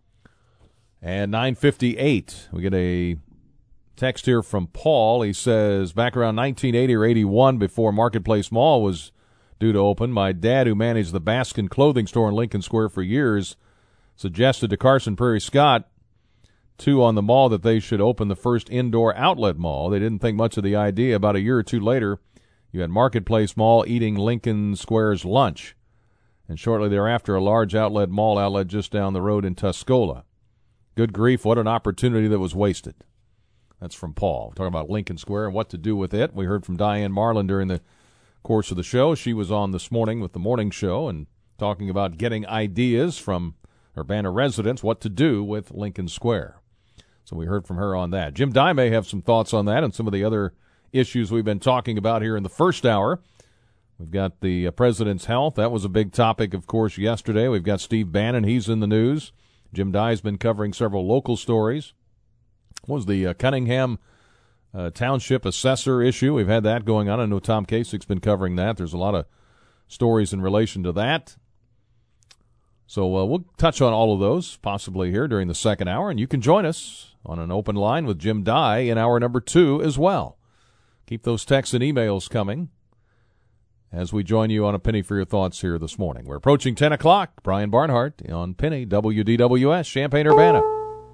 And nine fifty-eight, we get a text here from Paul. He says, back around nineteen eighty or eighty-one, before Marketplace Mall was due to open, my dad, who managed the Baskin clothing store in Lincoln Square for years, suggested to Carson Prairie Scott, too, on the mall, that they should open the first indoor outlet mall. They didn't think much of the idea. About a year or two later, you had Marketplace Mall eating Lincoln Square's lunch. And shortly thereafter, a large outlet mall outlet just down the road in Tuscola. Good grief, what an opportunity that was wasted. That's from Paul. We're talking about Lincoln Square and what to do with it. We heard from Diane Marlin during the course of the show. She was on this morning with the morning show and talking about getting ideas from Urbana residents what to do with Lincoln Square. So we heard from her on that. Jim Dye may have some thoughts on that and some of the other issues we've been talking about here in the first hour. We've got the uh, president's health. That was a big topic, of course, yesterday. We've got Steve Bannon. He's in the news. Jim Dye's been covering several local stories. What was the uh, Cunningham uh, Township assessor issue? We've had that going on. I know Tom Kasich's been covering that. There's a lot of stories in relation to that. So uh, we'll touch on all of those possibly here during the second hour, and you can join us on an open line with Jim Dye in hour number two as well. Keep those texts and emails coming as we join you on A Penny for Your Thoughts here this morning. We're approaching ten o'clock. Brian Barnhart on Penny, W D W S, Champaign-Urbana.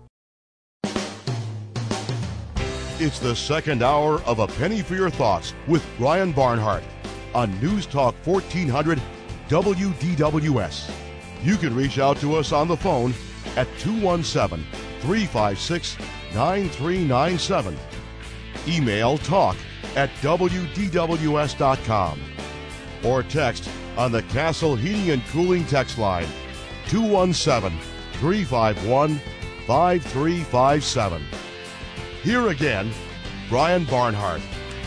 It's the second hour of A Penny for Your Thoughts with Brian Barnhart on News Talk fourteen hundred W D W S. You can reach out to us on the phone at two one seven, three five six, nine three nine seven. Email talk at W D W S dot com. Or text on the Castle Heating and Cooling text line, two one seven, three five one, five three five seven. Here again, Brian Barnhart.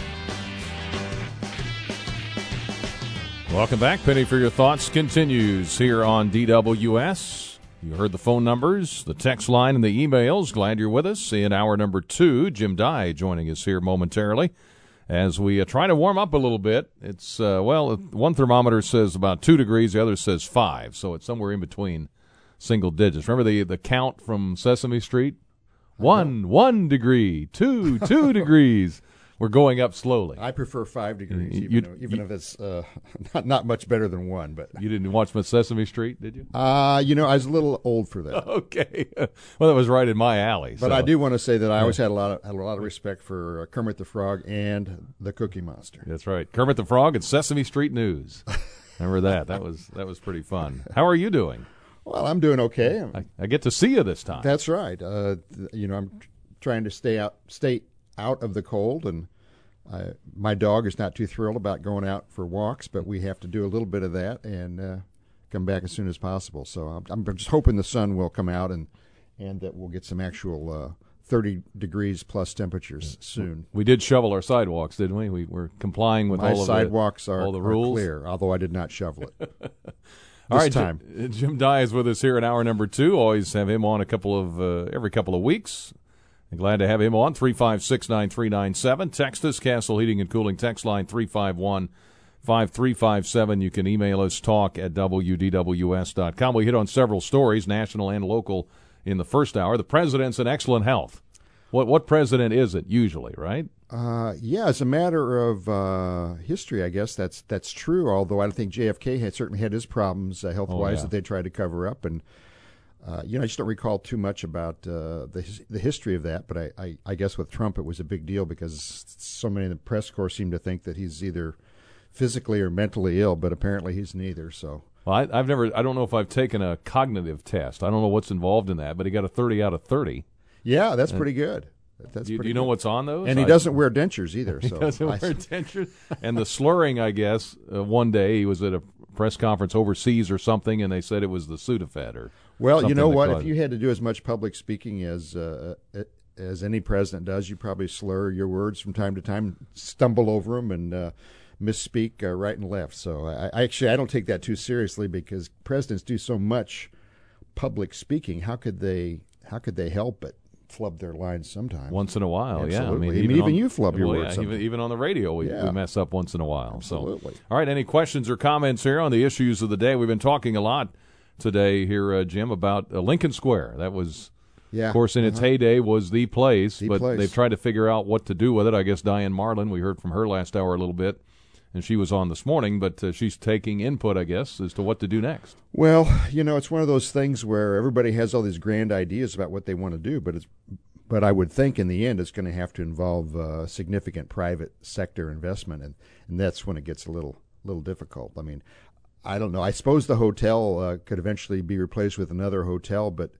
Welcome back. Penny for Your Thoughts continues here on D W S. You heard the phone numbers, the text line, and the emails. Glad you're with us in hour number two. Jim Dye joining us here momentarily as we uh, try to warm up a little bit. It's, uh, well, one thermometer says about two degrees, the other says five, so it's somewhere in between single digits. Remember the, the count from Sesame Street? One, one degree, two, two degrees. We're going up slowly. I prefer five degrees, You- even, you- though- even you- if it's uh, not not much better than one. But You didn't watch much Sesame Street, did you? uh, you know, I was a little old for that. Okay. Well, that was right in my alley. But so. I do want to say that I always had a lot of had a lot of respect for uh, Kermit the Frog and the Cookie Monster. That's right. Kermit the Frog and Sesame Street News. Remember that? That was that was pretty fun. How are you doing? Well, I'm doing okay. I, I get to see you this time. That's right. Uh, th- you know, I'm tr- trying to stay out stay out of the cold, and I, my dog is not too thrilled about going out for walks, but we have to do a little bit of that and uh, come back as soon as possible. So I'm, I'm just hoping the sun will come out and and that we'll get some actual uh, thirty degrees plus temperatures soon. We did shovel our sidewalks, didn't we? We were complying with My all of sidewalks the, are, all the are rules. clear, although I did not shovel it. All This right, time. Jim, Jim Dye is with us here in hour number two. Always have him on a couple of uh, every couple of weeks. I'm glad to have him on. three five six, nine three nine seven. Text us, Castle Heating and Cooling text line three five one, five three five seven. You can email us, talk at W D W S dot com. We hit on several stories, national and local, in the first hour. The president's in excellent health. What what president is it usually, right? Uh, yeah, as a matter of uh, history, I guess that's that's true. Although I think J F K had certainly had his problems uh, health wise Oh, yeah. that they tried to cover up, and uh, you know I just don't recall too much about uh, the his- the history of that. But I, I, I guess with Trump it was a big deal because so many in the press corps seem to think that he's either physically or mentally ill, but apparently he's neither. So. Well, I, I've never. I don't know if I've taken a cognitive test. I don't know what's involved in that, but he got a thirty out of thirty. Yeah, that's pretty good. That's Do you, do pretty you know good. what's on those? And he I- doesn't wear dentures either. He So doesn't I- wear dentures. And the slurring, I guess, uh, one day he was at a press conference overseas or something, and they said it was the Sudafed or Well, you something know that what? caused If it. you had to do as much public speaking as uh, as any president does, you probably slur your words from time to time, stumble over them, and uh, misspeak uh, right and left. So I, I actually I don't take that too seriously because presidents do so much public speaking. How could they? How could they help but flub their lines sometimes? Once in a while, yeah. I Absolutely. mean, I mean, even on- you flub your well, words yeah, sometimes. even, even on the radio, we, Yeah. we mess up once in a while. Absolutely. So, all right, any questions or comments here on the issues of the day? We've been talking a lot today here, uh, Jim, about uh, Lincoln Square. That was, Yeah. of course, in its Uh-huh. heyday, was the place, The but place. they've tried to figure out what to do with it. I guess Diane Marlin, we heard from her last hour a little bit, and she was on this morning, but uh, she's taking input, I guess, as to what to do next. Well, you know, it's one of those things where everybody has all these grand ideas about what they want to do, but it's but I would think in the end it's going to have to involve uh, significant private sector investment, and, and that's when it gets a little little difficult. I mean, I don't know. I suppose the hotel uh, could eventually be replaced with another hotel, but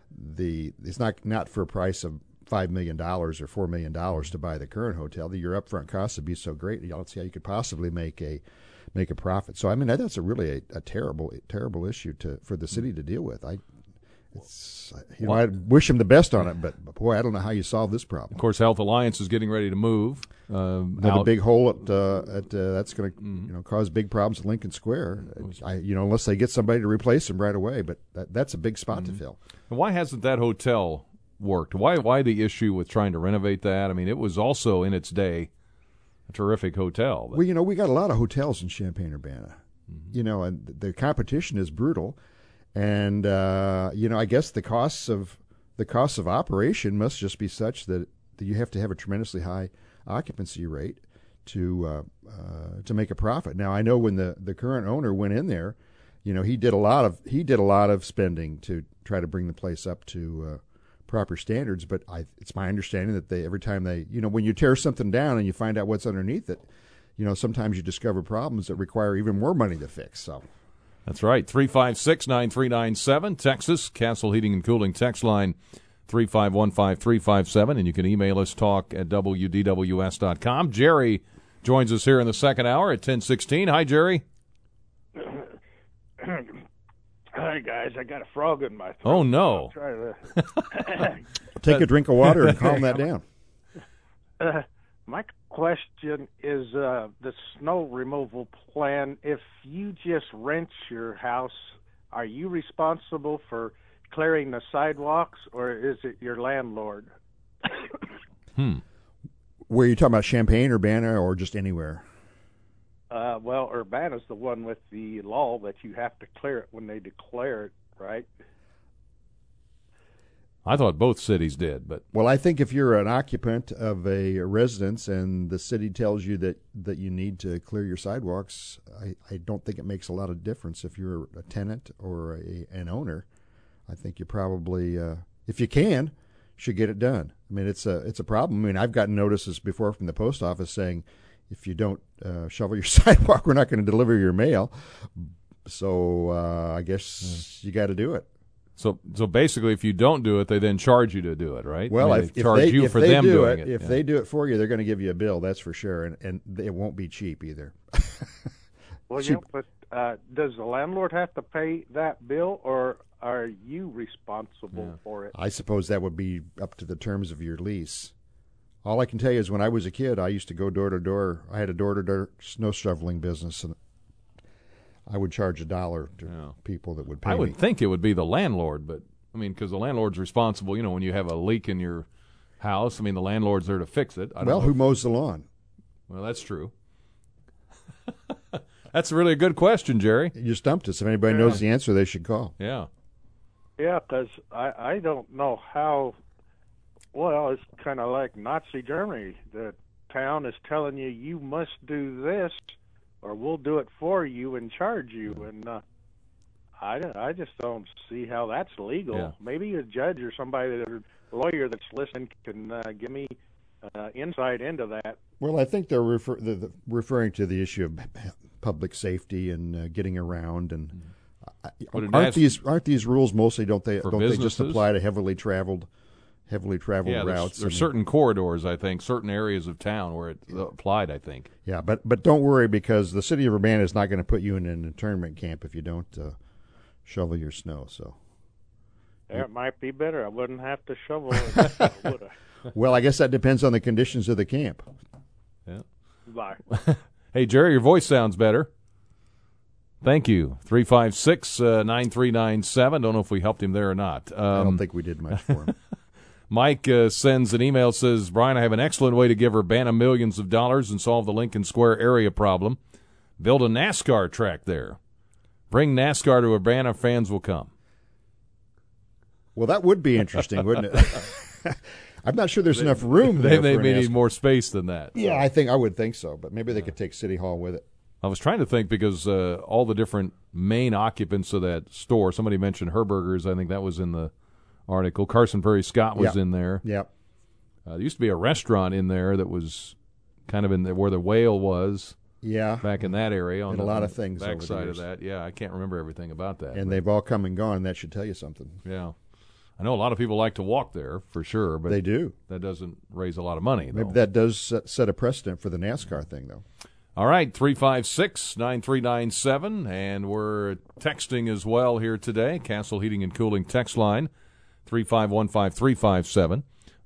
the it's not not for a price of five million dollars or four million dollars to buy the current hotel. The, your upfront costs would be so great. I don't see how you could possibly make a make a profit. So I mean, that, that's a really a, a terrible terrible issue to for the city to deal with. I it's you know I wish him the best on it, but boy, I don't know how you solve this problem. Of course, Health Alliance is getting ready to move. Um, Another out. big hole at, uh, at uh, that's going to mm-hmm. you know cause big problems at Lincoln Square. I, you know, unless they get somebody to replace them right away. But that, that's a big spot mm-hmm. to fill. And why hasn't that hotel worked? Why why the issue with trying to renovate that? I mean, it was also in its day a terrific hotel. Well, you know, we got a lot of hotels in Champaign-Urbana. Mm-hmm. You know, and the competition is brutal. And uh, you know, I guess the costs of the costs of operation must just be such that, that you have to have a tremendously high occupancy rate to uh, uh, to make a profit. Now, I know when the, the current owner went in there, you know, he did a lot of he did a lot of spending to try to bring the place up to uh, proper standards. But I, it's my understanding that they every time they, you know, when you tear something down and you find out what's underneath it, you know, sometimes you discover problems that require even more money to fix. So. That's right. three five six, nine three nine seven, Texas, Castle Heating and Cooling text line three five one five three five seven, and you can email us talk at W D W S dot com. Jerry joins us here in the second hour at ten sixteen. Hi, Jerry. Hi, guys. I got a frog in my throat. Oh, no. Try to... Take a drink of water and calm that down. Uh, my question is uh, the snow removal plan. If you just rent your house, are you responsible for clearing the sidewalks, or is it your landlord? hmm. Were you talking about Champaign, Urbana, or just anywhere? Uh, well, Urbana's the one with the law that you have to clear it when they declare it, right? I thought both cities did, but well, I think if you're an occupant of a residence and the city tells you that, that you need to clear your sidewalks, I, I don't think it makes a lot of difference if you're a tenant or a, an owner. I think you probably, uh, if you can, should get it done. I mean, it's a it's a problem. I mean, I've gotten notices before from the post office saying, if you don't uh, shovel your sidewalk, we're not going to deliver your mail. So uh, I guess mm. you got to do it. So, so basically, if you don't do it, they then charge you to do it, right? Well, I mean, if, they charge if they, you if for they them do doing it, it. If yeah. they do it for you, they're going to give you a bill, that's for sure, and and it won't be cheap either. Well, cheap. yeah, but uh, does the landlord have to pay that bill, or are you responsible yeah. for it? I suppose that would be up to the terms of your lease. All I can tell you is when I was a kid, I used to go door to door. I had a door to door snow shoveling business, and I would charge a dollar to yeah. people that would pay I would me. think it would be the landlord, but I mean, because the landlord's responsible. You know, when you have a leak in your house, I mean, the landlord's there to fix it. I don't well, know who if, mows the lawn? Well, that's true. That's really a good question, Jerry. You stumped us. If anybody yeah. knows the answer, they should call. Yeah. Yeah, because I, I don't know how, well, it's kind of like Nazi Germany. The town is telling you, you must do this, or we'll do it for you and charge you. And uh, I, I just don't see how that's legal. Yeah. Maybe a judge or somebody, a lawyer that's listening can uh, give me uh, insight into that. Well, I think they're, refer- they're the, referring to the issue of public safety and uh, getting around. And uh, aren't these aren't these rules mostly don't they don't businesses? they just apply to heavily traveled heavily traveled yeah, routes? There's, there's certain corridors, I think, certain areas of town where it applied. I think. Yeah, but but don't worry, because the city of Urbana is not going to put you in an internment camp if you don't uh, shovel your snow. So that might be better. I wouldn't have to shovel it, would I? Well, I guess that depends on the conditions of the camp. Yeah. Bye. Hey, Jerry, your voice sounds better. Thank you. three five six, nine three nine seven. Don't know if we helped him there or not. Um, I don't think we did much for him. Mike uh, sends an email, says, Brian, I have an excellent way to give Urbana millions of dollars and solve the Lincoln Square area problem. Build a NASCAR track there. Bring NASCAR to Urbana, fans will come. Well, that would be interesting, wouldn't it? I'm not sure there's they, enough room there. They, they for may NASCAR. need more space than that. Yeah, so. I think I would think so, but maybe they could take City Hall with it. I was trying to think because uh, all the different main occupants of that store, somebody mentioned Herberger's, I think that was in the article. Carson Perry Scott was yep. in there. Yep. Uh, there used to be a restaurant in there that was kind of in the, where the whale was. Yeah. Back in that area. On and the, a lot of things back over the side years. of that. Yeah, I can't remember everything about that. And but, they've all come and gone. That should tell you something. Yeah. I know a lot of people like to walk there, for sure. But they do. That doesn't raise a lot of money, though. Maybe that does set a precedent for the NASCAR thing, though. All right, three five six, nine three nine seven, and we're texting as well here today. Castle Heating and Cooling text line, three five one five three five seven.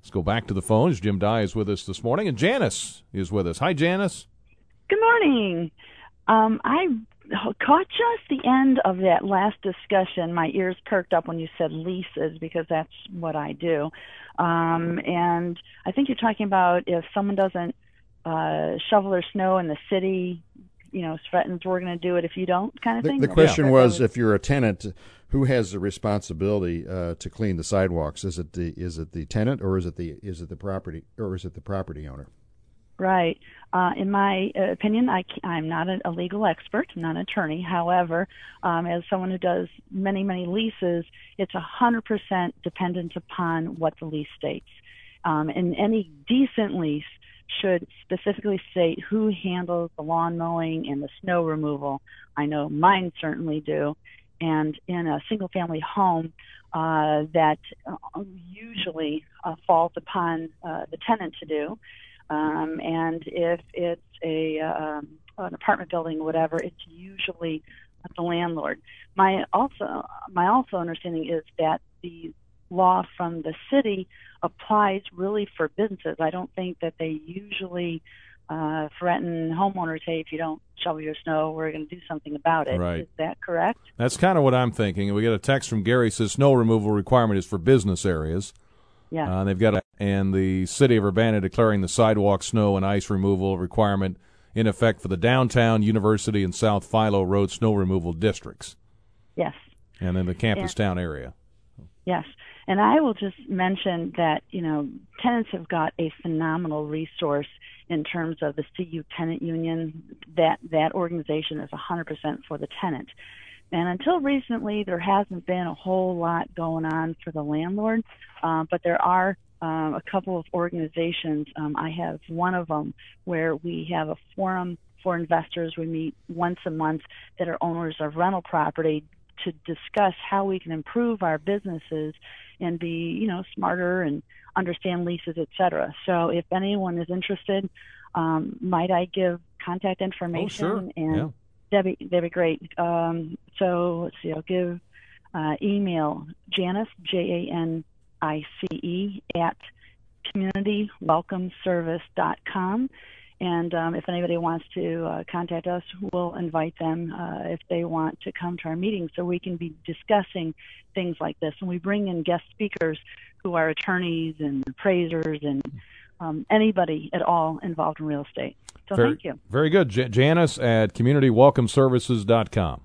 Let's go back to the phones. Jim Dye is with us this morning, and Janice is with us. Hi, Janice. Good morning. Um, I caught just the end of that last discussion. My ears perked up when you said leases, because that's what I do. Um, and I think you're talking about if someone doesn't uh, shovel their snow in the city, you know, threatens we're going to do it if you don't, kind of the, thing. The question yeah. was, if you're a tenant, who has the responsibility uh, to clean the sidewalks? Is it the is it the tenant, or is it the is it the property or is it the property owner? Right. Uh, in my opinion, I, I'm not a, a legal expert. I'm not an attorney. However, um, as someone who does many, many leases, it's one hundred percent dependent upon what the lease states. Um, and any decent lease should specifically state who handles the lawn mowing and the snow removal. I know mine certainly do. And in a single-family home, uh, that uh, usually uh, falls upon uh, the tenant to do. Um, and if it's a um, an apartment building or whatever, it's usually the landlord. My also my also understanding is that the law from the city applies really for businesses. I don't think that they usually uh, threaten homeowners, hey, if you don't shovel your snow, we're going to do something about it. Right. Is that correct? That's kind of what I'm thinking. We get a text from Gary, says snow removal requirement is for business areas. Yeah. Uh, they've got a, and the city of Urbana declaring the sidewalk snow and ice removal requirement in effect for the downtown, University, and South Philo Road snow removal districts. Yes. And then the campus and, town area. Yes. And I will just mention that, you know, tenants have got a phenomenal resource in terms of the C U Tenant Union. That that organization is one hundred percent for the tenant. And until recently, there hasn't been a whole lot going on for the landlord, uh, but there are um, a couple of organizations. Um, I have one of them where we have a forum for investors. We meet once a month that are owners of rental property to discuss how we can improve our businesses and be, you know, smarter and understand leases, et cetera. So if anyone is interested, um, might I give contact information? Oh, sure. And yeah. That'd be, that'd be great. Um, so let's see, I'll give uh, email Janice, J A N I C E, at community welcome service dot com. And um, if anybody wants to uh, contact us, we'll invite them uh, if they want to come to our meeting so we can be discussing things like this. And we bring in guest speakers who are attorneys and appraisers and um, anybody at all involved in real estate. So very, thank you. Very good. J- Janice at community welcome services dot com.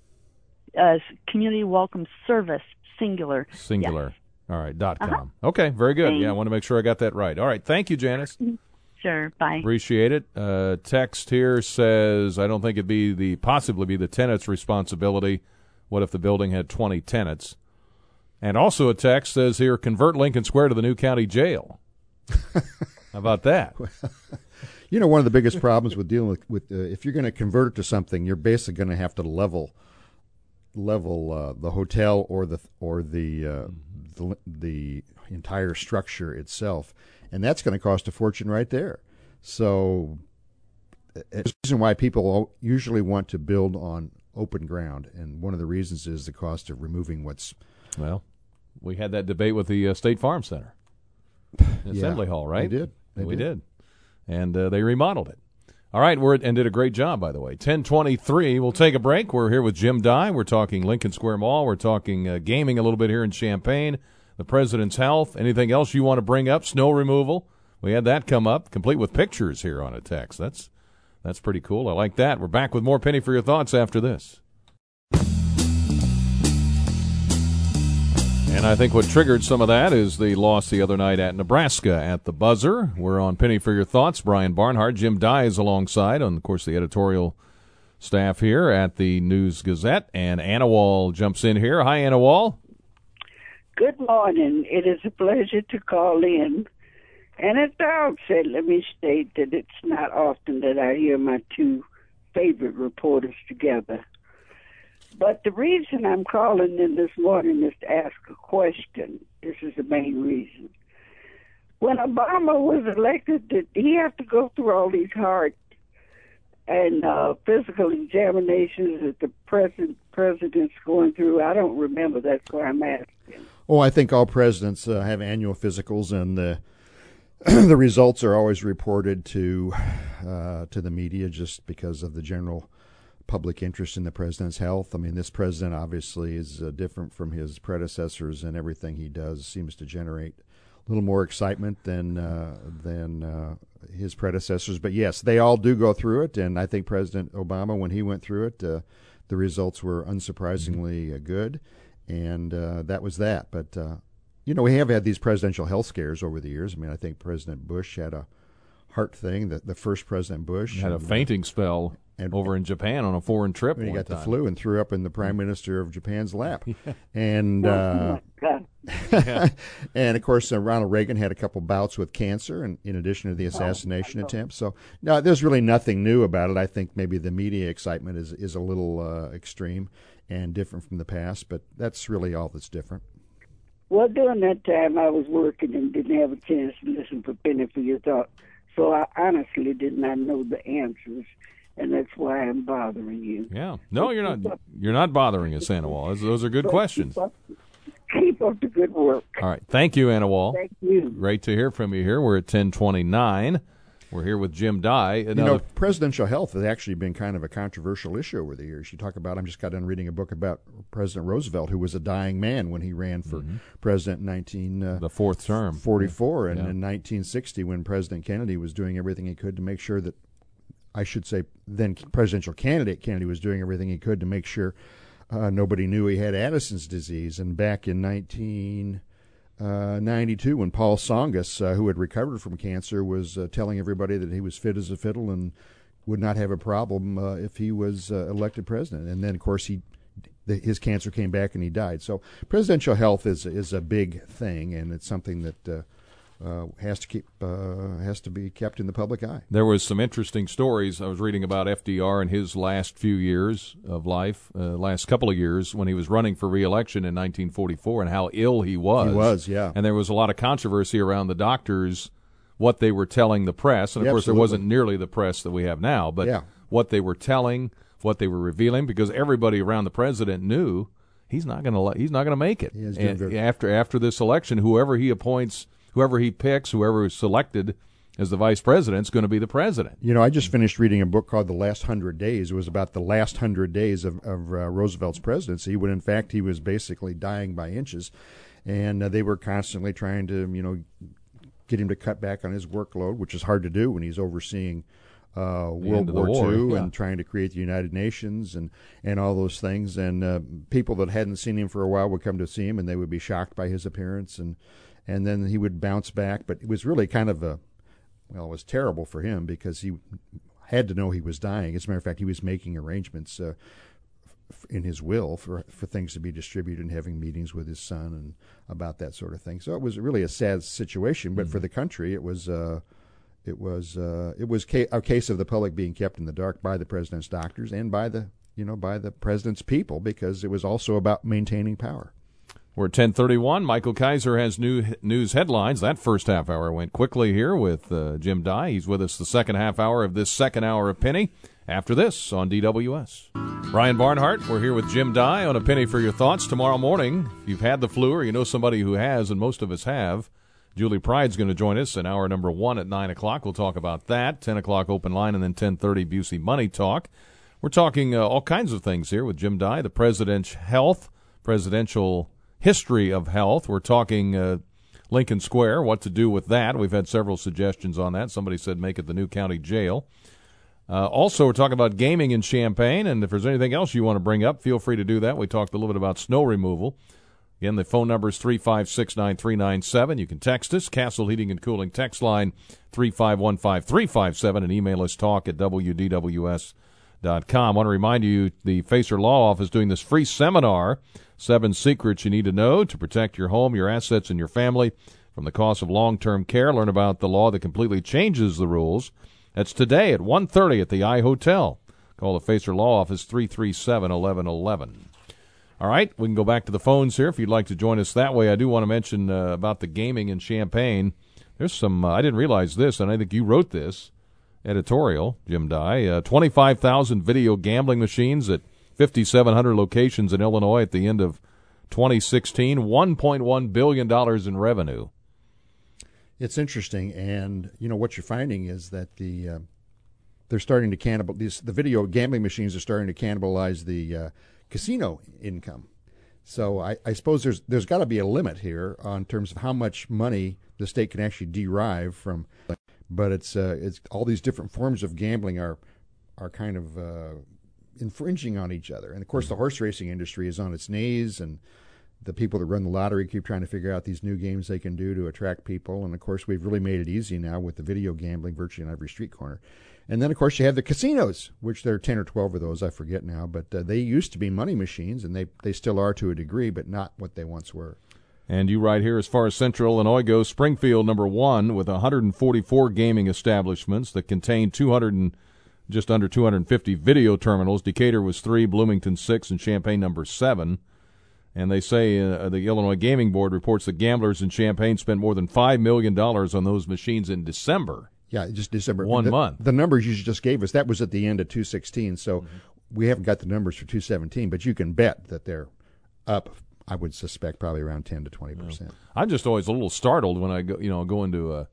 Uh, community welcome service, singular. Singular. Yes. All right, dot com. Uh-huh. Okay, very good. Thanks. Yeah, I want to make sure I got that right. All right, thank you, Janice. Sure, bye. Appreciate it. Uh, text here says, I don't think it'd be the possibly be the tenant's responsibility. What if the building had twenty tenants? And also a text says here, convert Lincoln Square to the new county jail. How about that? You know, one of the biggest problems with dealing with, with uh, if you're going to convert it to something, you're basically going to have to level level uh, the hotel or the or the, uh, the the entire structure itself, and that's going to cost a fortune right there. So, it's the reason why people usually want to build on open ground, and one of the reasons is the cost of removing what's. Well, we had that debate with the uh, State Farm Center, yeah, Assembly Hall, right? They did. They we did. did. And uh, they remodeled it. All right, we're and did a great job, by the way. ten twenty-three, we'll take a break. We're here with Jim Dye. We're talking Lincoln Square Mall. We're talking uh, gaming a little bit here in Champaign, the president's health. Anything else you want to bring up? Snow removal. We had that come up, complete with pictures here on a text. That's, that's pretty cool. I like that. We're back with more Penny for Your Thoughts after this. And I think what triggered some of that is the loss the other night at Nebraska at the buzzer. We're on Penny for Your Thoughts. Brian Barnhart, Jim Dye is alongside, on, of course, the editorial staff here at the News Gazette. And Anna Wall jumps in here. Hi, Anna Wall. Good morning. It is a pleasure to call in. And at the outset, let me state that it's not often that I hear my two favorite reporters together. But the reason I'm calling in this morning is to ask a question. This is the main reason. When Obama was elected, did he have to go through all these hard and uh, physical examinations that the president president's going through? I don't remember. That's why I'm asking. Oh, I think all presidents uh, have annual physicals, and the the results are always reported to uh, to the media just because of the general public interest in the president's health. I mean, this president obviously is uh, different from his predecessors, and everything he does seems to generate a little more excitement than uh, than uh, his predecessors. But yes, they all do go through it, and I think President Obama, when he went through it, uh, the results were unsurprisingly uh, good, and uh, that was that. But uh, you know, we have had these presidential health scares over the years. I mean, I think President Bush had a heart thing. The, the first President Bush had a and, fainting spell and, over in Japan on a foreign trip. When he got time. the flu and threw up in the Prime Minister of Japan's lap. Yeah. And uh, and of course, uh, Ronald Reagan had a couple bouts with cancer, and in addition to the assassination oh, attempt. So no, there's really nothing new about it. I think maybe the media excitement is is a little uh, extreme and different from the past, but that's really all that's different. Well, during that time, I was working and didn't have a chance to listen for Penny for Your Thought, so I honestly did not know the answers, and that's why I'm bothering you. Yeah, no, you're not. You're not bothering us, Anna Wall. Those, those are good questions. Keep up, keep up the good work. All right, thank you, Anna Wall. Thank you. Great to hear from you here. We're at ten twenty-nine. We're here with Jim Dye. Another... You know, presidential health has actually been kind of a controversial issue over the years. You talk about, I just got done reading a book about President Roosevelt, who was a dying man when he ran for mm-hmm. president in nineteen uh, the fourth term, forty-four, yeah. and yeah. in nineteen sixty, when President Kennedy was doing everything he could to make sure that, I should say, then presidential candidate Kennedy was doing everything he could to make sure uh, nobody knew he had Addison's disease. And back in nineteen ninety-two, when Paul Tsongas, uh, who had recovered from cancer, was uh, telling everybody that he was fit as a fiddle and would not have a problem uh, if he was uh, elected president. And then, of course, he the, his cancer came back and he died. So presidential health is is a big thing, and it's something that uh, uh, has to keep uh, has to be kept in the public eye. There was some interesting stories I was reading about F D R in his last few years of life, uh, last couple of years when he was running for re-election in nineteen forty-four, and how ill he was. He was, yeah. And there was a lot of controversy around the doctors, what they were telling the press, and of yeah, course absolutely. there wasn't nearly the press that we have now, but yeah. what they were telling, what they were revealing, because everybody around the president knew he's not going to he's not going to make it. And very- after after this election, whoever he appoints. Whoever he picks, whoever is selected as the vice president is going to be the president. You know, I just finished reading a book called The Last Hundred Days. It was about the last hundred days of, of uh, Roosevelt's presidency, when in fact he was basically dying by inches. And uh, they were constantly trying to, you know, get him to cut back on his workload, which is hard to do when he's overseeing uh, World War war, Two yeah. and trying to create the United Nations and, and all those things. And uh, people that hadn't seen him for a while would come to see him, and they would be shocked by his appearance. And And then he would bounce back, but it was really kind of a, well, it was terrible for him because he had to know he was dying. As a matter of fact, he was making arrangements uh, f- in his will for for things to be distributed and having meetings with his son and about that sort of thing. So it was really a sad situation, but mm-hmm. for the country, it was uh, it was uh, it was ca- a case of the public being kept in the dark by the president's doctors and by the you know by the president's people, because it was also about maintaining power. We're at ten thirty-one. Michael Kaiser has new news headlines. That first half hour went quickly here with uh, Jim Dye. He's with us the second half hour of this second hour of Penny. After this on D W S. Brian Barnhart, we're here with Jim Dye on A Penny for Your Thoughts. Tomorrow morning, if you've had the flu or you know somebody who has, and most of us have, Julie Pride's going to join us in hour number one at nine o'clock. We'll talk about that. ten o'clock open line, and then ten thirty Busey Money Talk. We're talking uh, all kinds of things here with Jim Dye, the president's health, presidential history of health. We're talking uh, Lincoln Square, what to do with that. We've had several suggestions on that. Somebody said make it the new county jail. Uh, also, we're talking about gaming in Champaign, and if there's anything else you want to bring up, feel free to do that. We talked a little bit about snow removal. Again, the phone number is three five six, nine three nine seven. You can text us, Castle Heating and Cooling text line three five one five, three five seven, and email us talk at W D W S dot com. I want to remind you, the Facer Law Office is doing this free seminar, Seven Secrets You Need to Know to Protect Your Home, Your Assets, and Your Family from the Cost of Long-Term Care. Learn about the law that completely changes the rules. That's today at one thirty at the I Hotel. Call the Facer Law Office, three three seven, one one one one. All right, we can go back to the phones here if you'd like to join us that way. I do want to mention uh, about the gaming in Champaign. There's some, uh, I didn't realize this, and I think you wrote this editorial, Jim Dye. Uh, twenty-five thousand video gambling machines at fifty-seven hundred locations in Illinois at the end of twenty sixteen, one point one billion dollars in revenue. It's interesting, and you know what you're finding is that the uh, they're starting to cannibal these the video gambling machines are starting to cannibalize the uh, casino income. So I, I suppose there's there's got to be a limit here on terms of how much money the state can actually derive from. But it's uh, it's all these different forms of gambling are are kind of uh, infringing on each other. And of course, the horse racing industry is on its knees, and the people that run the lottery keep trying to figure out these new games they can do to attract people. And of course, we've really made it easy now with the video gambling virtually on every street corner. And then, of course, you have the casinos, which there are ten or twelve of those, I forget now. But uh, they used to be money machines, and they, they still are to a degree, but not what they once were. And you write here, as far as Central Illinois goes, Springfield number one with one hundred forty-four gaming establishments that contain two hundred and just under two hundred fifty video terminals. Decatur was three, Bloomington six, and Champaign number seven. And they say uh, the Illinois Gaming Board reports that gamblers in Champaign spent more than five million dollars on those machines in December. Yeah, just December. One the, month. The numbers you just gave us, that was at the end of two sixteen, so Mm-hmm. we haven't got the numbers for two seventeen, but you can bet that they're up, I would suspect, probably around ten to twenty percent. I'm just always a little startled when I go, you know, go into a,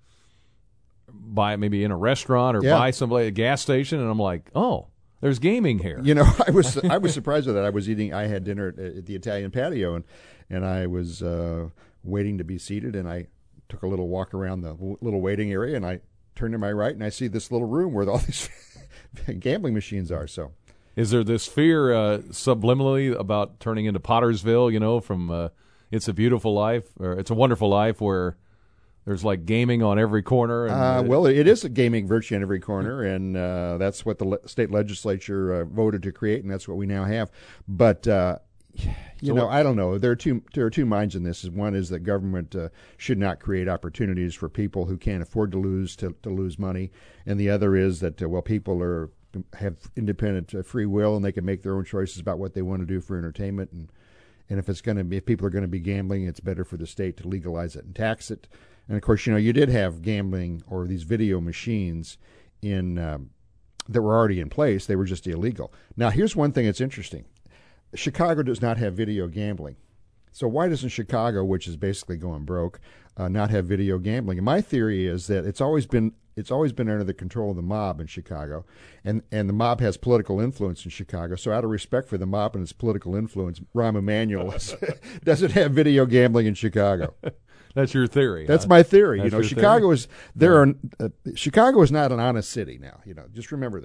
buy maybe in a restaurant or Yeah. buy somebody at a gas station, and I'm like, oh, there's gaming here. You know, I was I was surprised with that. I was eating, I had dinner at, at the Italian patio, and, and I was uh, waiting to be seated, and I took a little walk around the w- little waiting area, and I turned to my right, and I see this little room where all these gambling machines are. So, Is there this fear uh, subliminally about turning into Pottersville, you know, from uh, It's a Beautiful Life, or It's a Wonderful Life, where there's like gaming on every corner? And, uh, well, it is a gaming virtue in every corner, and uh, that's what the le- state legislature uh, voted to create, and that's what we now have. But uh, you So know, what- I don't know. There are two there are two minds in this. One is that government uh, should not create opportunities for people who can't afford to lose to, to lose money, and the other is that uh, well, people are have independent uh, free will, and they can make their own choices about what they want to do for entertainment. And and if it's going to be if people are going to be gambling, it's better for the state to legalize it and tax it. And of course, you know, you did have gambling or these video machines in um, that were already in place. They were just illegal. Now, here's one thing that's interesting. Chicago does not have video gambling. So why doesn't Chicago, which is basically going broke, uh, not have video gambling? And my theory is that it's always been it's always been under the control of the mob in Chicago, and, and the mob has political influence in Chicago. So out of respect for the mob and its political influence, Rahm Emanuel doesn't have video gambling in Chicago. That's your theory. That's huh? my theory. That's you know, your Chicago theory? is there are uh, Chicago is not an honest city now. You know, just remember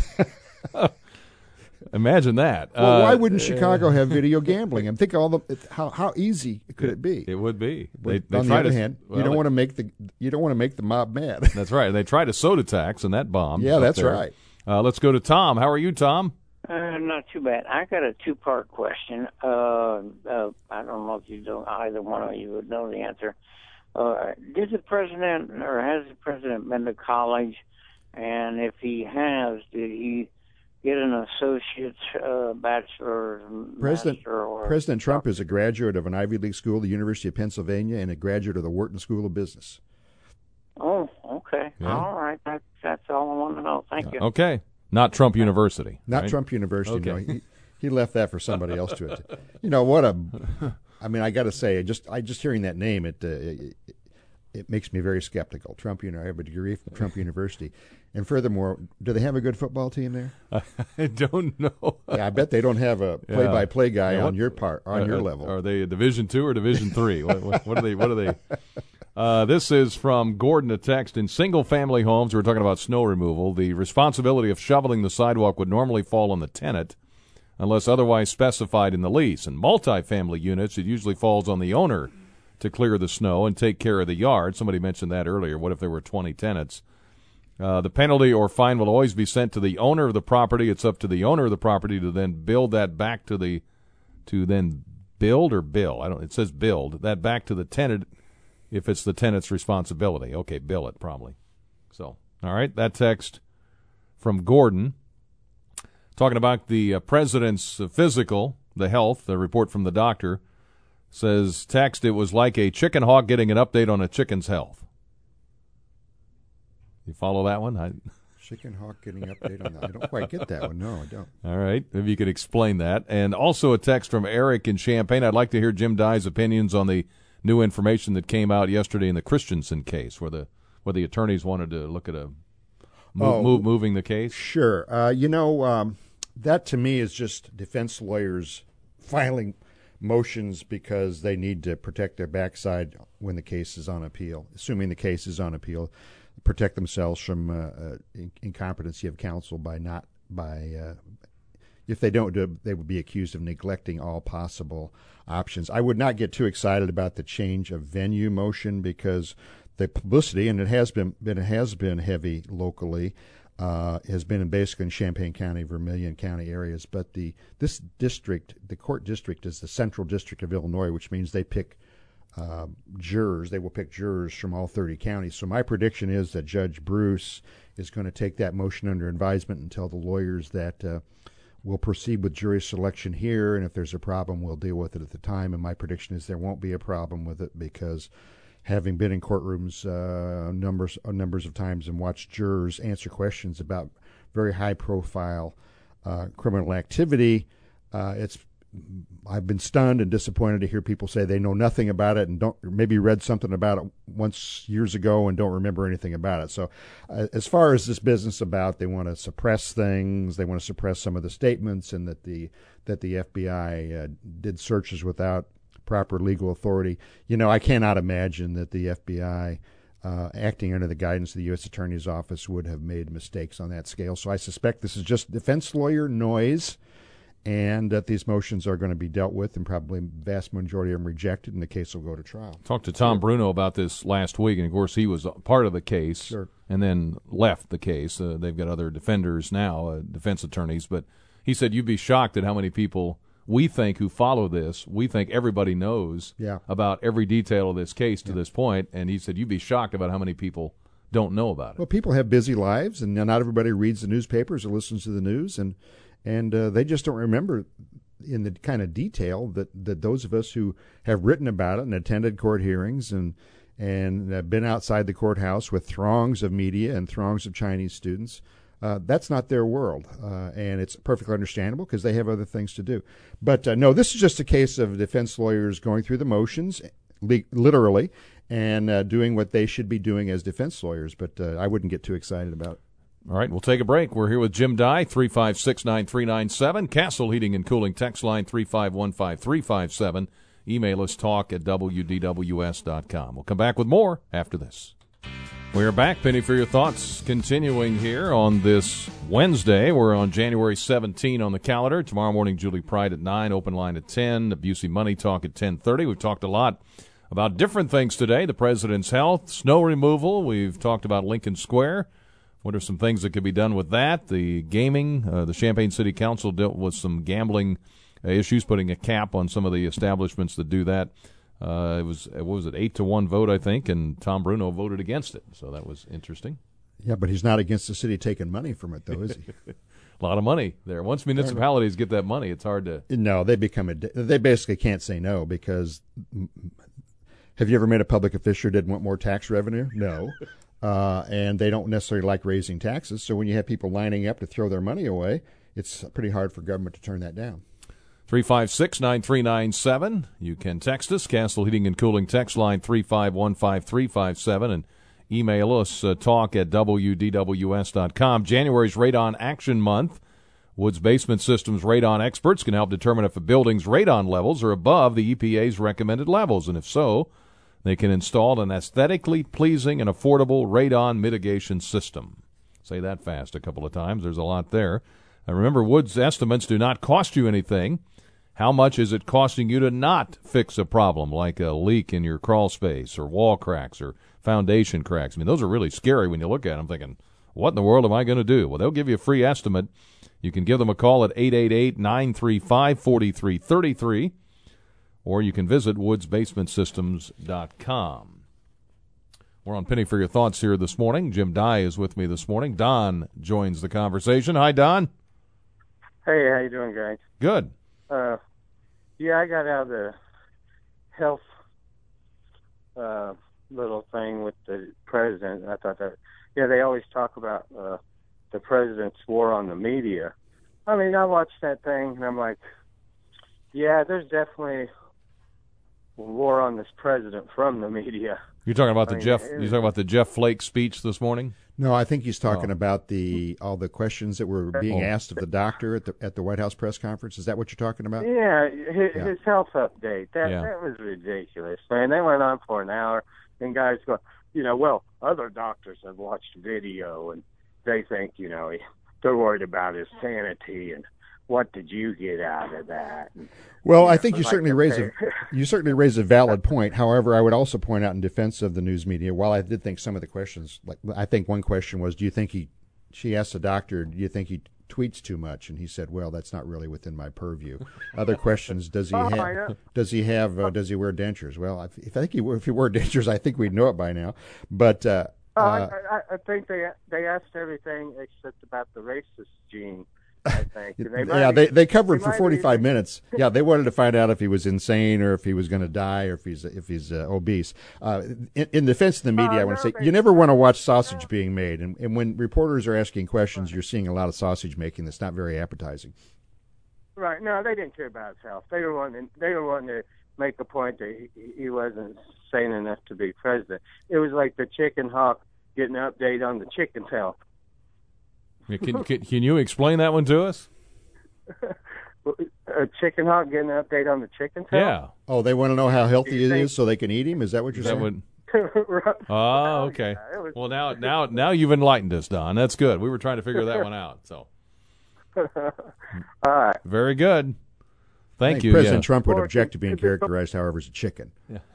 that. Imagine that. Well, uh, why wouldn't Chicago have video gambling? I'm thinking all the how how easy could it be? It would be. But They, they on the try other to, hand, well, you don't they- want to make the you don't want to make the mob mad. That's right. They tried a soda tax, and that bombed. Yeah, up that's there. right. Uh, let's go to Tom. How are you, Tom? Uh, not too bad. I got a two-part question. Uh, uh, I don't know if you don't. Either one of you would know the answer. Uh, did the president, or has the president been to college? And if he has, did he get an associate's, uh, bachelor, President master, or President Trump is a graduate of an Ivy League school, the University of Pennsylvania, and a graduate of the Wharton School of Business. Oh, okay. Yeah. All right. That, that's all I want to know. Thank you. Okay. Not Trump University. Not right? Trump University. Okay. No, he, he left that for somebody else to it. You know what a? I mean, I got to say, just I just hearing that name, it, uh, it it makes me very skeptical. Trump, you know, I have a degree from Trump University, and furthermore, do they have a good football team there? I don't know. Yeah, I bet they don't have a play-by-play guy Yeah, on what- your part, on uh, your uh, level. Are they a Division Two or Division Three? what, what, what are they? What are they? Uh, this is from Gordon, a text. In single-family homes, we're talking about snow removal. The responsibility of shoveling the sidewalk would normally fall on the tenant, unless otherwise specified in the lease. In multifamily units, it usually falls on the owner to clear the snow and take care of the yard. Somebody mentioned that earlier. What if there were twenty tenants? Uh, the penalty or fine will always be sent to the owner of the property. It's up to the owner of the property to then build that back to the, to then build or bill. I don't. It says build that back to the tenant if it's the tenant's responsibility. Okay, bill it probably. So, all right, that text from Gordon talking about the uh, president's uh, physical, the health. The report from the doctor says text it was like a chicken hawk getting an update on a chicken's health. You follow that one? I, Chicken hawk getting update on that. I don't quite get that one. No, I don't. All right. If you could explain that. And also a text from Eric in Champaign. I'd like to hear Jim Dye's opinions on the new information that came out yesterday in the Christensen case, where the where the attorneys wanted to look at a move, oh, move moving the case. Sure. Uh, you know, um, that to me is just defense lawyers filing motions because they need to protect their backside when the case is on appeal, assuming the case is on appeal, protect themselves from uh, uh, incompetency of counsel by not by uh, if they don't do it, they would be accused of neglecting all possible options. I would not get too excited about the change of venue motion because the publicity, and it has been, been it has been heavy locally, uh, has been in basically in Champaign County, Vermilion County areas. But the this district, the court district, is the Central District of Illinois, which means they pick uh, jurors. They will pick jurors from all thirty counties. So my prediction is that Judge Bruce is going to take that motion under advisement and tell the lawyers that uh, we'll proceed with jury selection here, and if there's a problem, we'll deal with it at the time. And my prediction is there won't be a problem with it because, having been in courtrooms uh, numbers uh, numbers of times and watched jurors answer questions about very high-profile uh, criminal activity, uh, it's I've been stunned and disappointed to hear people say they know nothing about it and don't maybe read something about it once years ago and don't remember anything about it. So, uh, as far as this business about they want to suppress things, they want to suppress some of the statements, and that the that the F B I uh, did searches without proper legal authority. You know, I cannot imagine that the F B I, uh, acting under the guidance of the U S Attorney's Office, would have made mistakes on that scale. So I suspect this is just defense lawyer noise, and that these motions are going to be dealt with, and probably the vast majority of them rejected, and the case will go to trial. Talked to Tom Bruno about this last week, and of course he was part of the case, sure. and then left the case. Uh, they've got other defenders now, uh, defense attorneys, but he said you'd be shocked at how many people we think who follow this, we think everybody knows yeah. about every detail of this case to yeah. this point, and he said you'd be shocked about how many people don't know about it. Well, people have busy lives, and not everybody reads the newspapers or listens to the news, and and uh, they just don't remember in the kind of detail that, that those of us who have written about it and attended court hearings and and uh, been outside the courthouse with throngs of media and throngs of Chinese students. Uh, that's not their world, uh, and it's perfectly understandable because they have other things to do. But uh, no, this is just a case of defense lawyers going through the motions, li- literally, and uh, doing what they should be doing as defense lawyers. But uh, I wouldn't get too excited about it. All right, we'll take a break. We're here with Jim Dye, three five six, nine three nine seven. Castle Heating and Cooling text line three five one five, three five seven. Email us talk at W D W S dot com. We'll come back with more after this. We're back. Penny for your thoughts. Continuing here on this Wednesday. We're on January seventeenth on the calendar. Tomorrow morning, Julie Pride at nine, open line at ten, Busey Money Talk at ten thirty. We've talked a lot about different things today. The president's health, snow removal. We've talked about Lincoln Square. What are some things that could be done with that? The gaming. Uh, the Champaign City Council dealt with some gambling uh, issues, putting a cap on some of the establishments that do that. Uh, it was, what was it, eight to one vote, I think, and Tom Bruno voted against it. So that was interesting. Yeah, but he's not against the city taking money from it, though, is he? A lot of money there. Once municipalities get that money, it's hard to. No, they become a. They basically can't say no because. Have you ever met a public official who didn't want more tax revenue? No, uh, and they don't necessarily like raising taxes. So when you have people lining up to throw their money away, it's pretty hard for government to turn that down. three five six, nine three nine seven. You can text us, Castle Heating and Cooling text line three five one five, three five seven, and email us, uh, talk at W D W S dot com. January's Radon Action Month. Woods Basement Systems radon experts can help determine if a building's radon levels are above the E P A's recommended levels, and if so, they can install an aesthetically pleasing and affordable radon mitigation system. Say that fast a couple of times. There's a lot there. And remember, Woods estimates do not cost you anything. How much is it costing you to not fix a problem like a leak in your crawl space or wall cracks or foundation cracks? I mean, those are really scary when you look at them thinking, what in the world am I going to do? Well, they'll give you a free estimate. You can give them a call at eight eight eight, nine three five, four three three three, or you can visit woods basement systems dot com. We're on Penny for Your Thoughts here this morning. Jim Dye is with me this morning. Don joins the conversation. Hi, Don. Hey, how you doing, guys? Good. Uh, yeah, I got out of the health uh, little thing with the president. I thought that, yeah, they always talk about uh, president's war on the media. I mean, I watched that thing, and I'm like, yeah, there's definitely a war on this president from the media. You're talking about I the mean, Jeff. it- You're talking about the Jeff Flake speech this morning. No, I think he's talking Oh. about the all the questions that were being Oh. asked of the doctor at the at the White House press conference. Is that what you're talking about? Yeah, his, Yeah. his health update. That Yeah. that was ridiculous, man. They went on for an hour, and guys go, you know, well, other doctors have watched video, and they think, you know, he, they're worried about his sanity, and what did you get out of that? And, Well, I know, think you like, certainly raise a okay. you certainly raise a valid point. However, I would also point out in defense of the news media, while I did think some of the questions, like I think one question was, do you think he? She asked the doctor, do you think he tweets too much? And he said, well, that's not really within my purview. Other questions, does he Oh, I know. have? Does he have? Uh, does he wear dentures? Well, if, if I think he if he wore dentures, I think we'd know it by now. But uh, Oh, uh, I, I, I think they they asked everything except about the racist gene. I think. And they yeah, might they even- they covered they for might forty-five even- minutes. Yeah, they wanted to find out if he was insane or if he was going to die or if he's if he's uh, obese. Uh, in, in defense of the media, Oh, I want to no, say they- you never want to watch sausage being made, and, and when reporters are asking questions, you're seeing a lot of sausage making that's not very appetizing. Right. No, they didn't care about his health. They didn't want. To, they didn't want to make the point that he, he wasn't sane enough to be president. It was like the chicken hawk getting an update on the chicken's health. Yeah, Can, can can you explain that one to us? A chicken hawk getting an update on the chicken's health. Yeah. Oh, they want to know how healthy it think- is so they can eat him. Is that what you're That saying? would. Right. Oh, okay. yeah, it was- Well, now now now you've enlightened us, Don. That's good. We were trying to figure that one out. So All right. very good. I Thank think you. President yeah. Trump would Or- object to being characterized, however, as a chicken.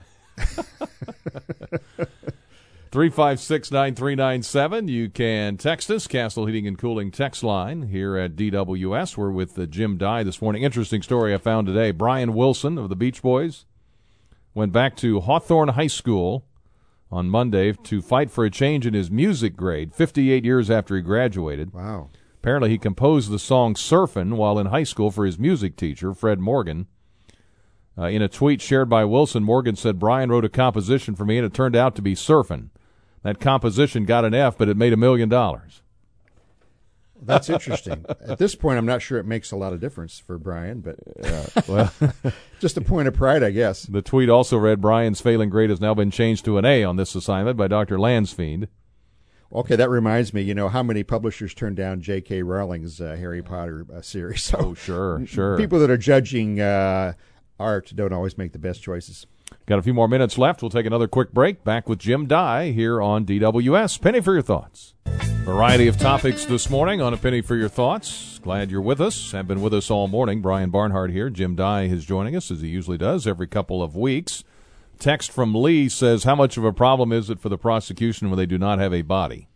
three five six, nine three nine seven. You can text us, Castle Heating and Cooling text line here at D W S. We're with uh, Jim Dye this morning. Interesting story I found today. Brian Wilson of the Beach Boys went back to Hawthorne High School on Monday to fight for a change in his music grade fifty-eight years after he graduated. Wow. Apparently he composed the song Surfin' while in high school for his music teacher, Fred Morgan. Uh, in a tweet shared by Wilson, Morgan said, Brian wrote a composition for me and it turned out to be Surfin'. That composition got an F, but it made a million dollars. That's interesting. At this point, I'm not sure it makes a lot of difference for Brian, but Well, just a point of pride, I guess. the tweet also read, Brian's failing grade has now been changed to an A on this assignment by Doctor Lansfield. Okay, that reminds me, you know, how many publishers turned down J K. Rowling's uh, Harry Potter uh, series? So Oh, sure, sure. people that are judging uh, art don't always make the best choices. Got a few more minutes left. We'll take another quick break. Back with Jim Dye here on D W S. Penny for your thoughts. Variety of topics this morning on A Penny for Your Thoughts. Glad you're with us. Have been with us all morning. Brian Barnhart here. Jim Dye is joining us, as he usually does, every couple of weeks. Text from Lee says, how much of a problem is it for the prosecution when they do not have a body?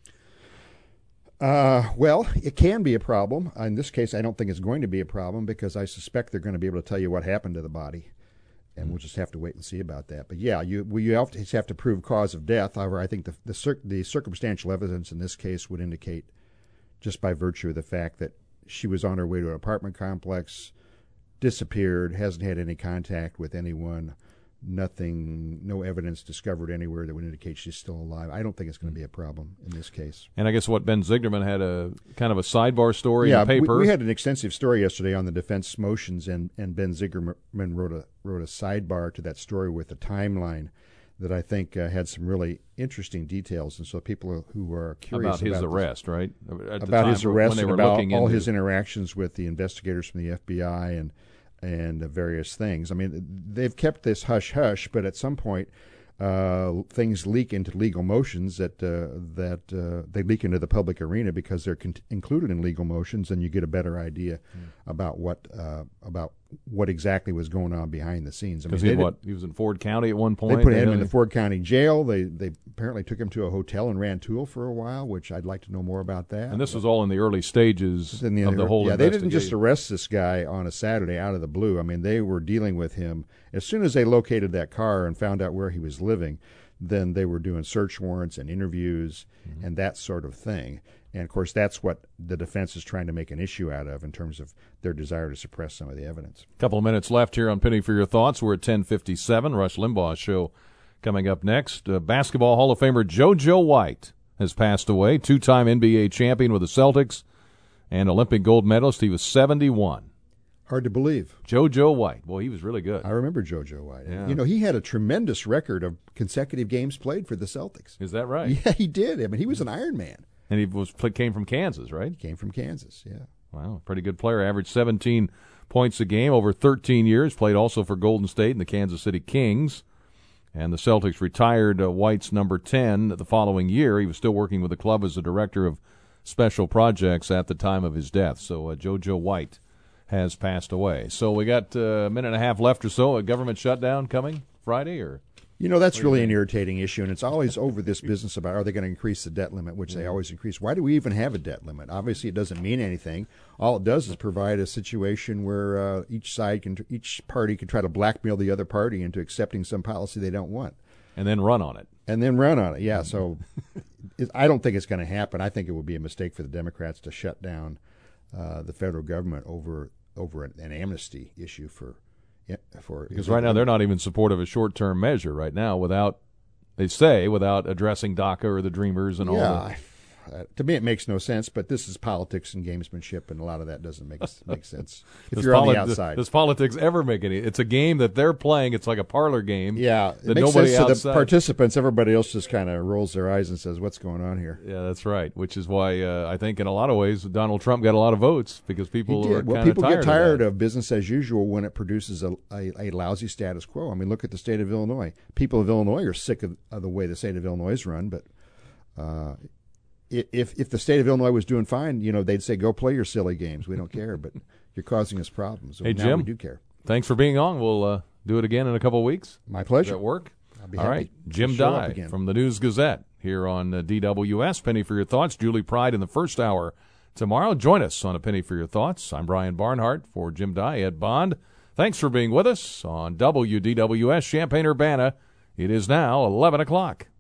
Uh, well, it can be a problem. In this case, I don't think it's going to be a problem because I suspect they're going to be able to tell you what happened to the body. And we'll just have to wait and see about that. But yeah, you well, you have to, have to prove cause of death. However, I think the the, cir- the circumstantial evidence in this case would indicate, just by virtue of the fact that she was on her way to an apartment complex, disappeared, hasn't had any contact with anyone, nothing, no evidence discovered anywhere that would indicate she's still alive. I don't think it's going to be a problem in this case. And I guess what Ben Zieglerman had a kind of a sidebar story yeah, in the paper. We, we had an extensive story yesterday on the defense motions, and, and Ben Zieglerman wrote a wrote a sidebar to that story with a timeline that I think uh, had some really interesting details. And so people who are curious about his about arrest, this, right? At the about time his when arrest they and were about looking all into- his interactions with the investigators from the F B I and and uh, various things. I mean, they've kept this hush hush, but at some point, uh, things leak into legal motions that uh, that uh, they leak into the public arena because they're con- included in legal motions, and you get a better idea mm. about what uh, about what exactly was going on behind the scenes. I Because mean, he, they what, he was in Ford County at one point. They put They him know in the he- Ford County jail. They they apparently took him to a hotel in Rantoul for a while, which I'd like to know more about that. And this was all in the early stages in the, of the whole yeah, they didn't just investigation. arrest this guy on a Saturday out of the blue. I mean, they were dealing with him as soon as they located that car and found out where he was living. Then they were doing search warrants and interviews mm-hmm. and that sort of thing. And of course, that's what the defense is trying to make an issue out of in terms of their desire to suppress some of the evidence. Couple of minutes left here on Penny for Your Thoughts. We're at ten fifty-seven. Rush Limbaugh's show coming up next. Uh, Basketball Hall of Famer JoJo White has passed away, two-time N B A champion with the Celtics, and Olympic gold medalist. He was seventy-one. Hard to believe. JoJo White. Boy, he was really good. I remember JoJo White. Yeah. You know, he had a tremendous record of consecutive games played for the Celtics. Is that right? Yeah, he did. I mean, he was an Iron Man. And he was came from Kansas, right? He came from Kansas, yeah. Wow, pretty good player. Averaged seventeen points a game over thirteen years. Played also for Golden State and the Kansas City Kings. And the Celtics retired uh, White's number ten the following year. He was still working with the club as a director of special projects at the time of his death. So uh, JoJo White has passed away. So we got uh, a minute and a half left or so. A government shutdown coming Friday, or you know that's really an irritating issue, and it's always over this business about are they going to increase the debt limit, which they always increase. Why do we even have a debt limit? Obviously, it doesn't mean anything. All it does is provide a situation where uh, each side can, each party can try to blackmail the other party into accepting some policy they don't want, and then run on it. And then run on it. Yeah. So it, I don't think it's going to happen. I think it would be a mistake for the Democrats to shut down uh, the federal government over. over an, an amnesty issue for for because right now they're not even supportive of a short-term measure right now without they say without addressing DACA or the Dreamers and all yeah, that. Uh, to me, it makes no sense, but this is politics and gamesmanship, and a lot of that doesn't make make sense. If does you're on poli- the outside, does politics ever make any? It's a game that they're playing. It's like a parlor game. Yeah, that it makes nobody sense outside. to the participants. Everybody else just kind of rolls their eyes and says, "What's going on here?" Yeah, that's right. Which is why uh, I think in a lot of ways Donald Trump got a lot of votes because people he did. are well, kind of people tired get tired of, of, business as usual when it produces a, a, a lousy status quo. I mean, look at the state of Illinois. People of Illinois are sick of, of the way the state of Illinois is run, but. Uh, If if the state of Illinois was doing fine, you know, they'd say, go play your silly games. We don't care, but you're causing us problems. So hey, now Jim, we do care. Thanks for being on. We'll uh, do it again in a couple of weeks. My pleasure. Does that work? I'll be All happy right. to Jim show up Dye again. from the News Gazette here on uh, D W S. Penny for your thoughts. Julie Pride in the first hour tomorrow. Join us on A Penny for Your Thoughts. I'm Brian Barnhart for Jim Dye, Ed Bond. Thanks for being with us on W D W S Champaign-Urbana. It is now eleven o'clock.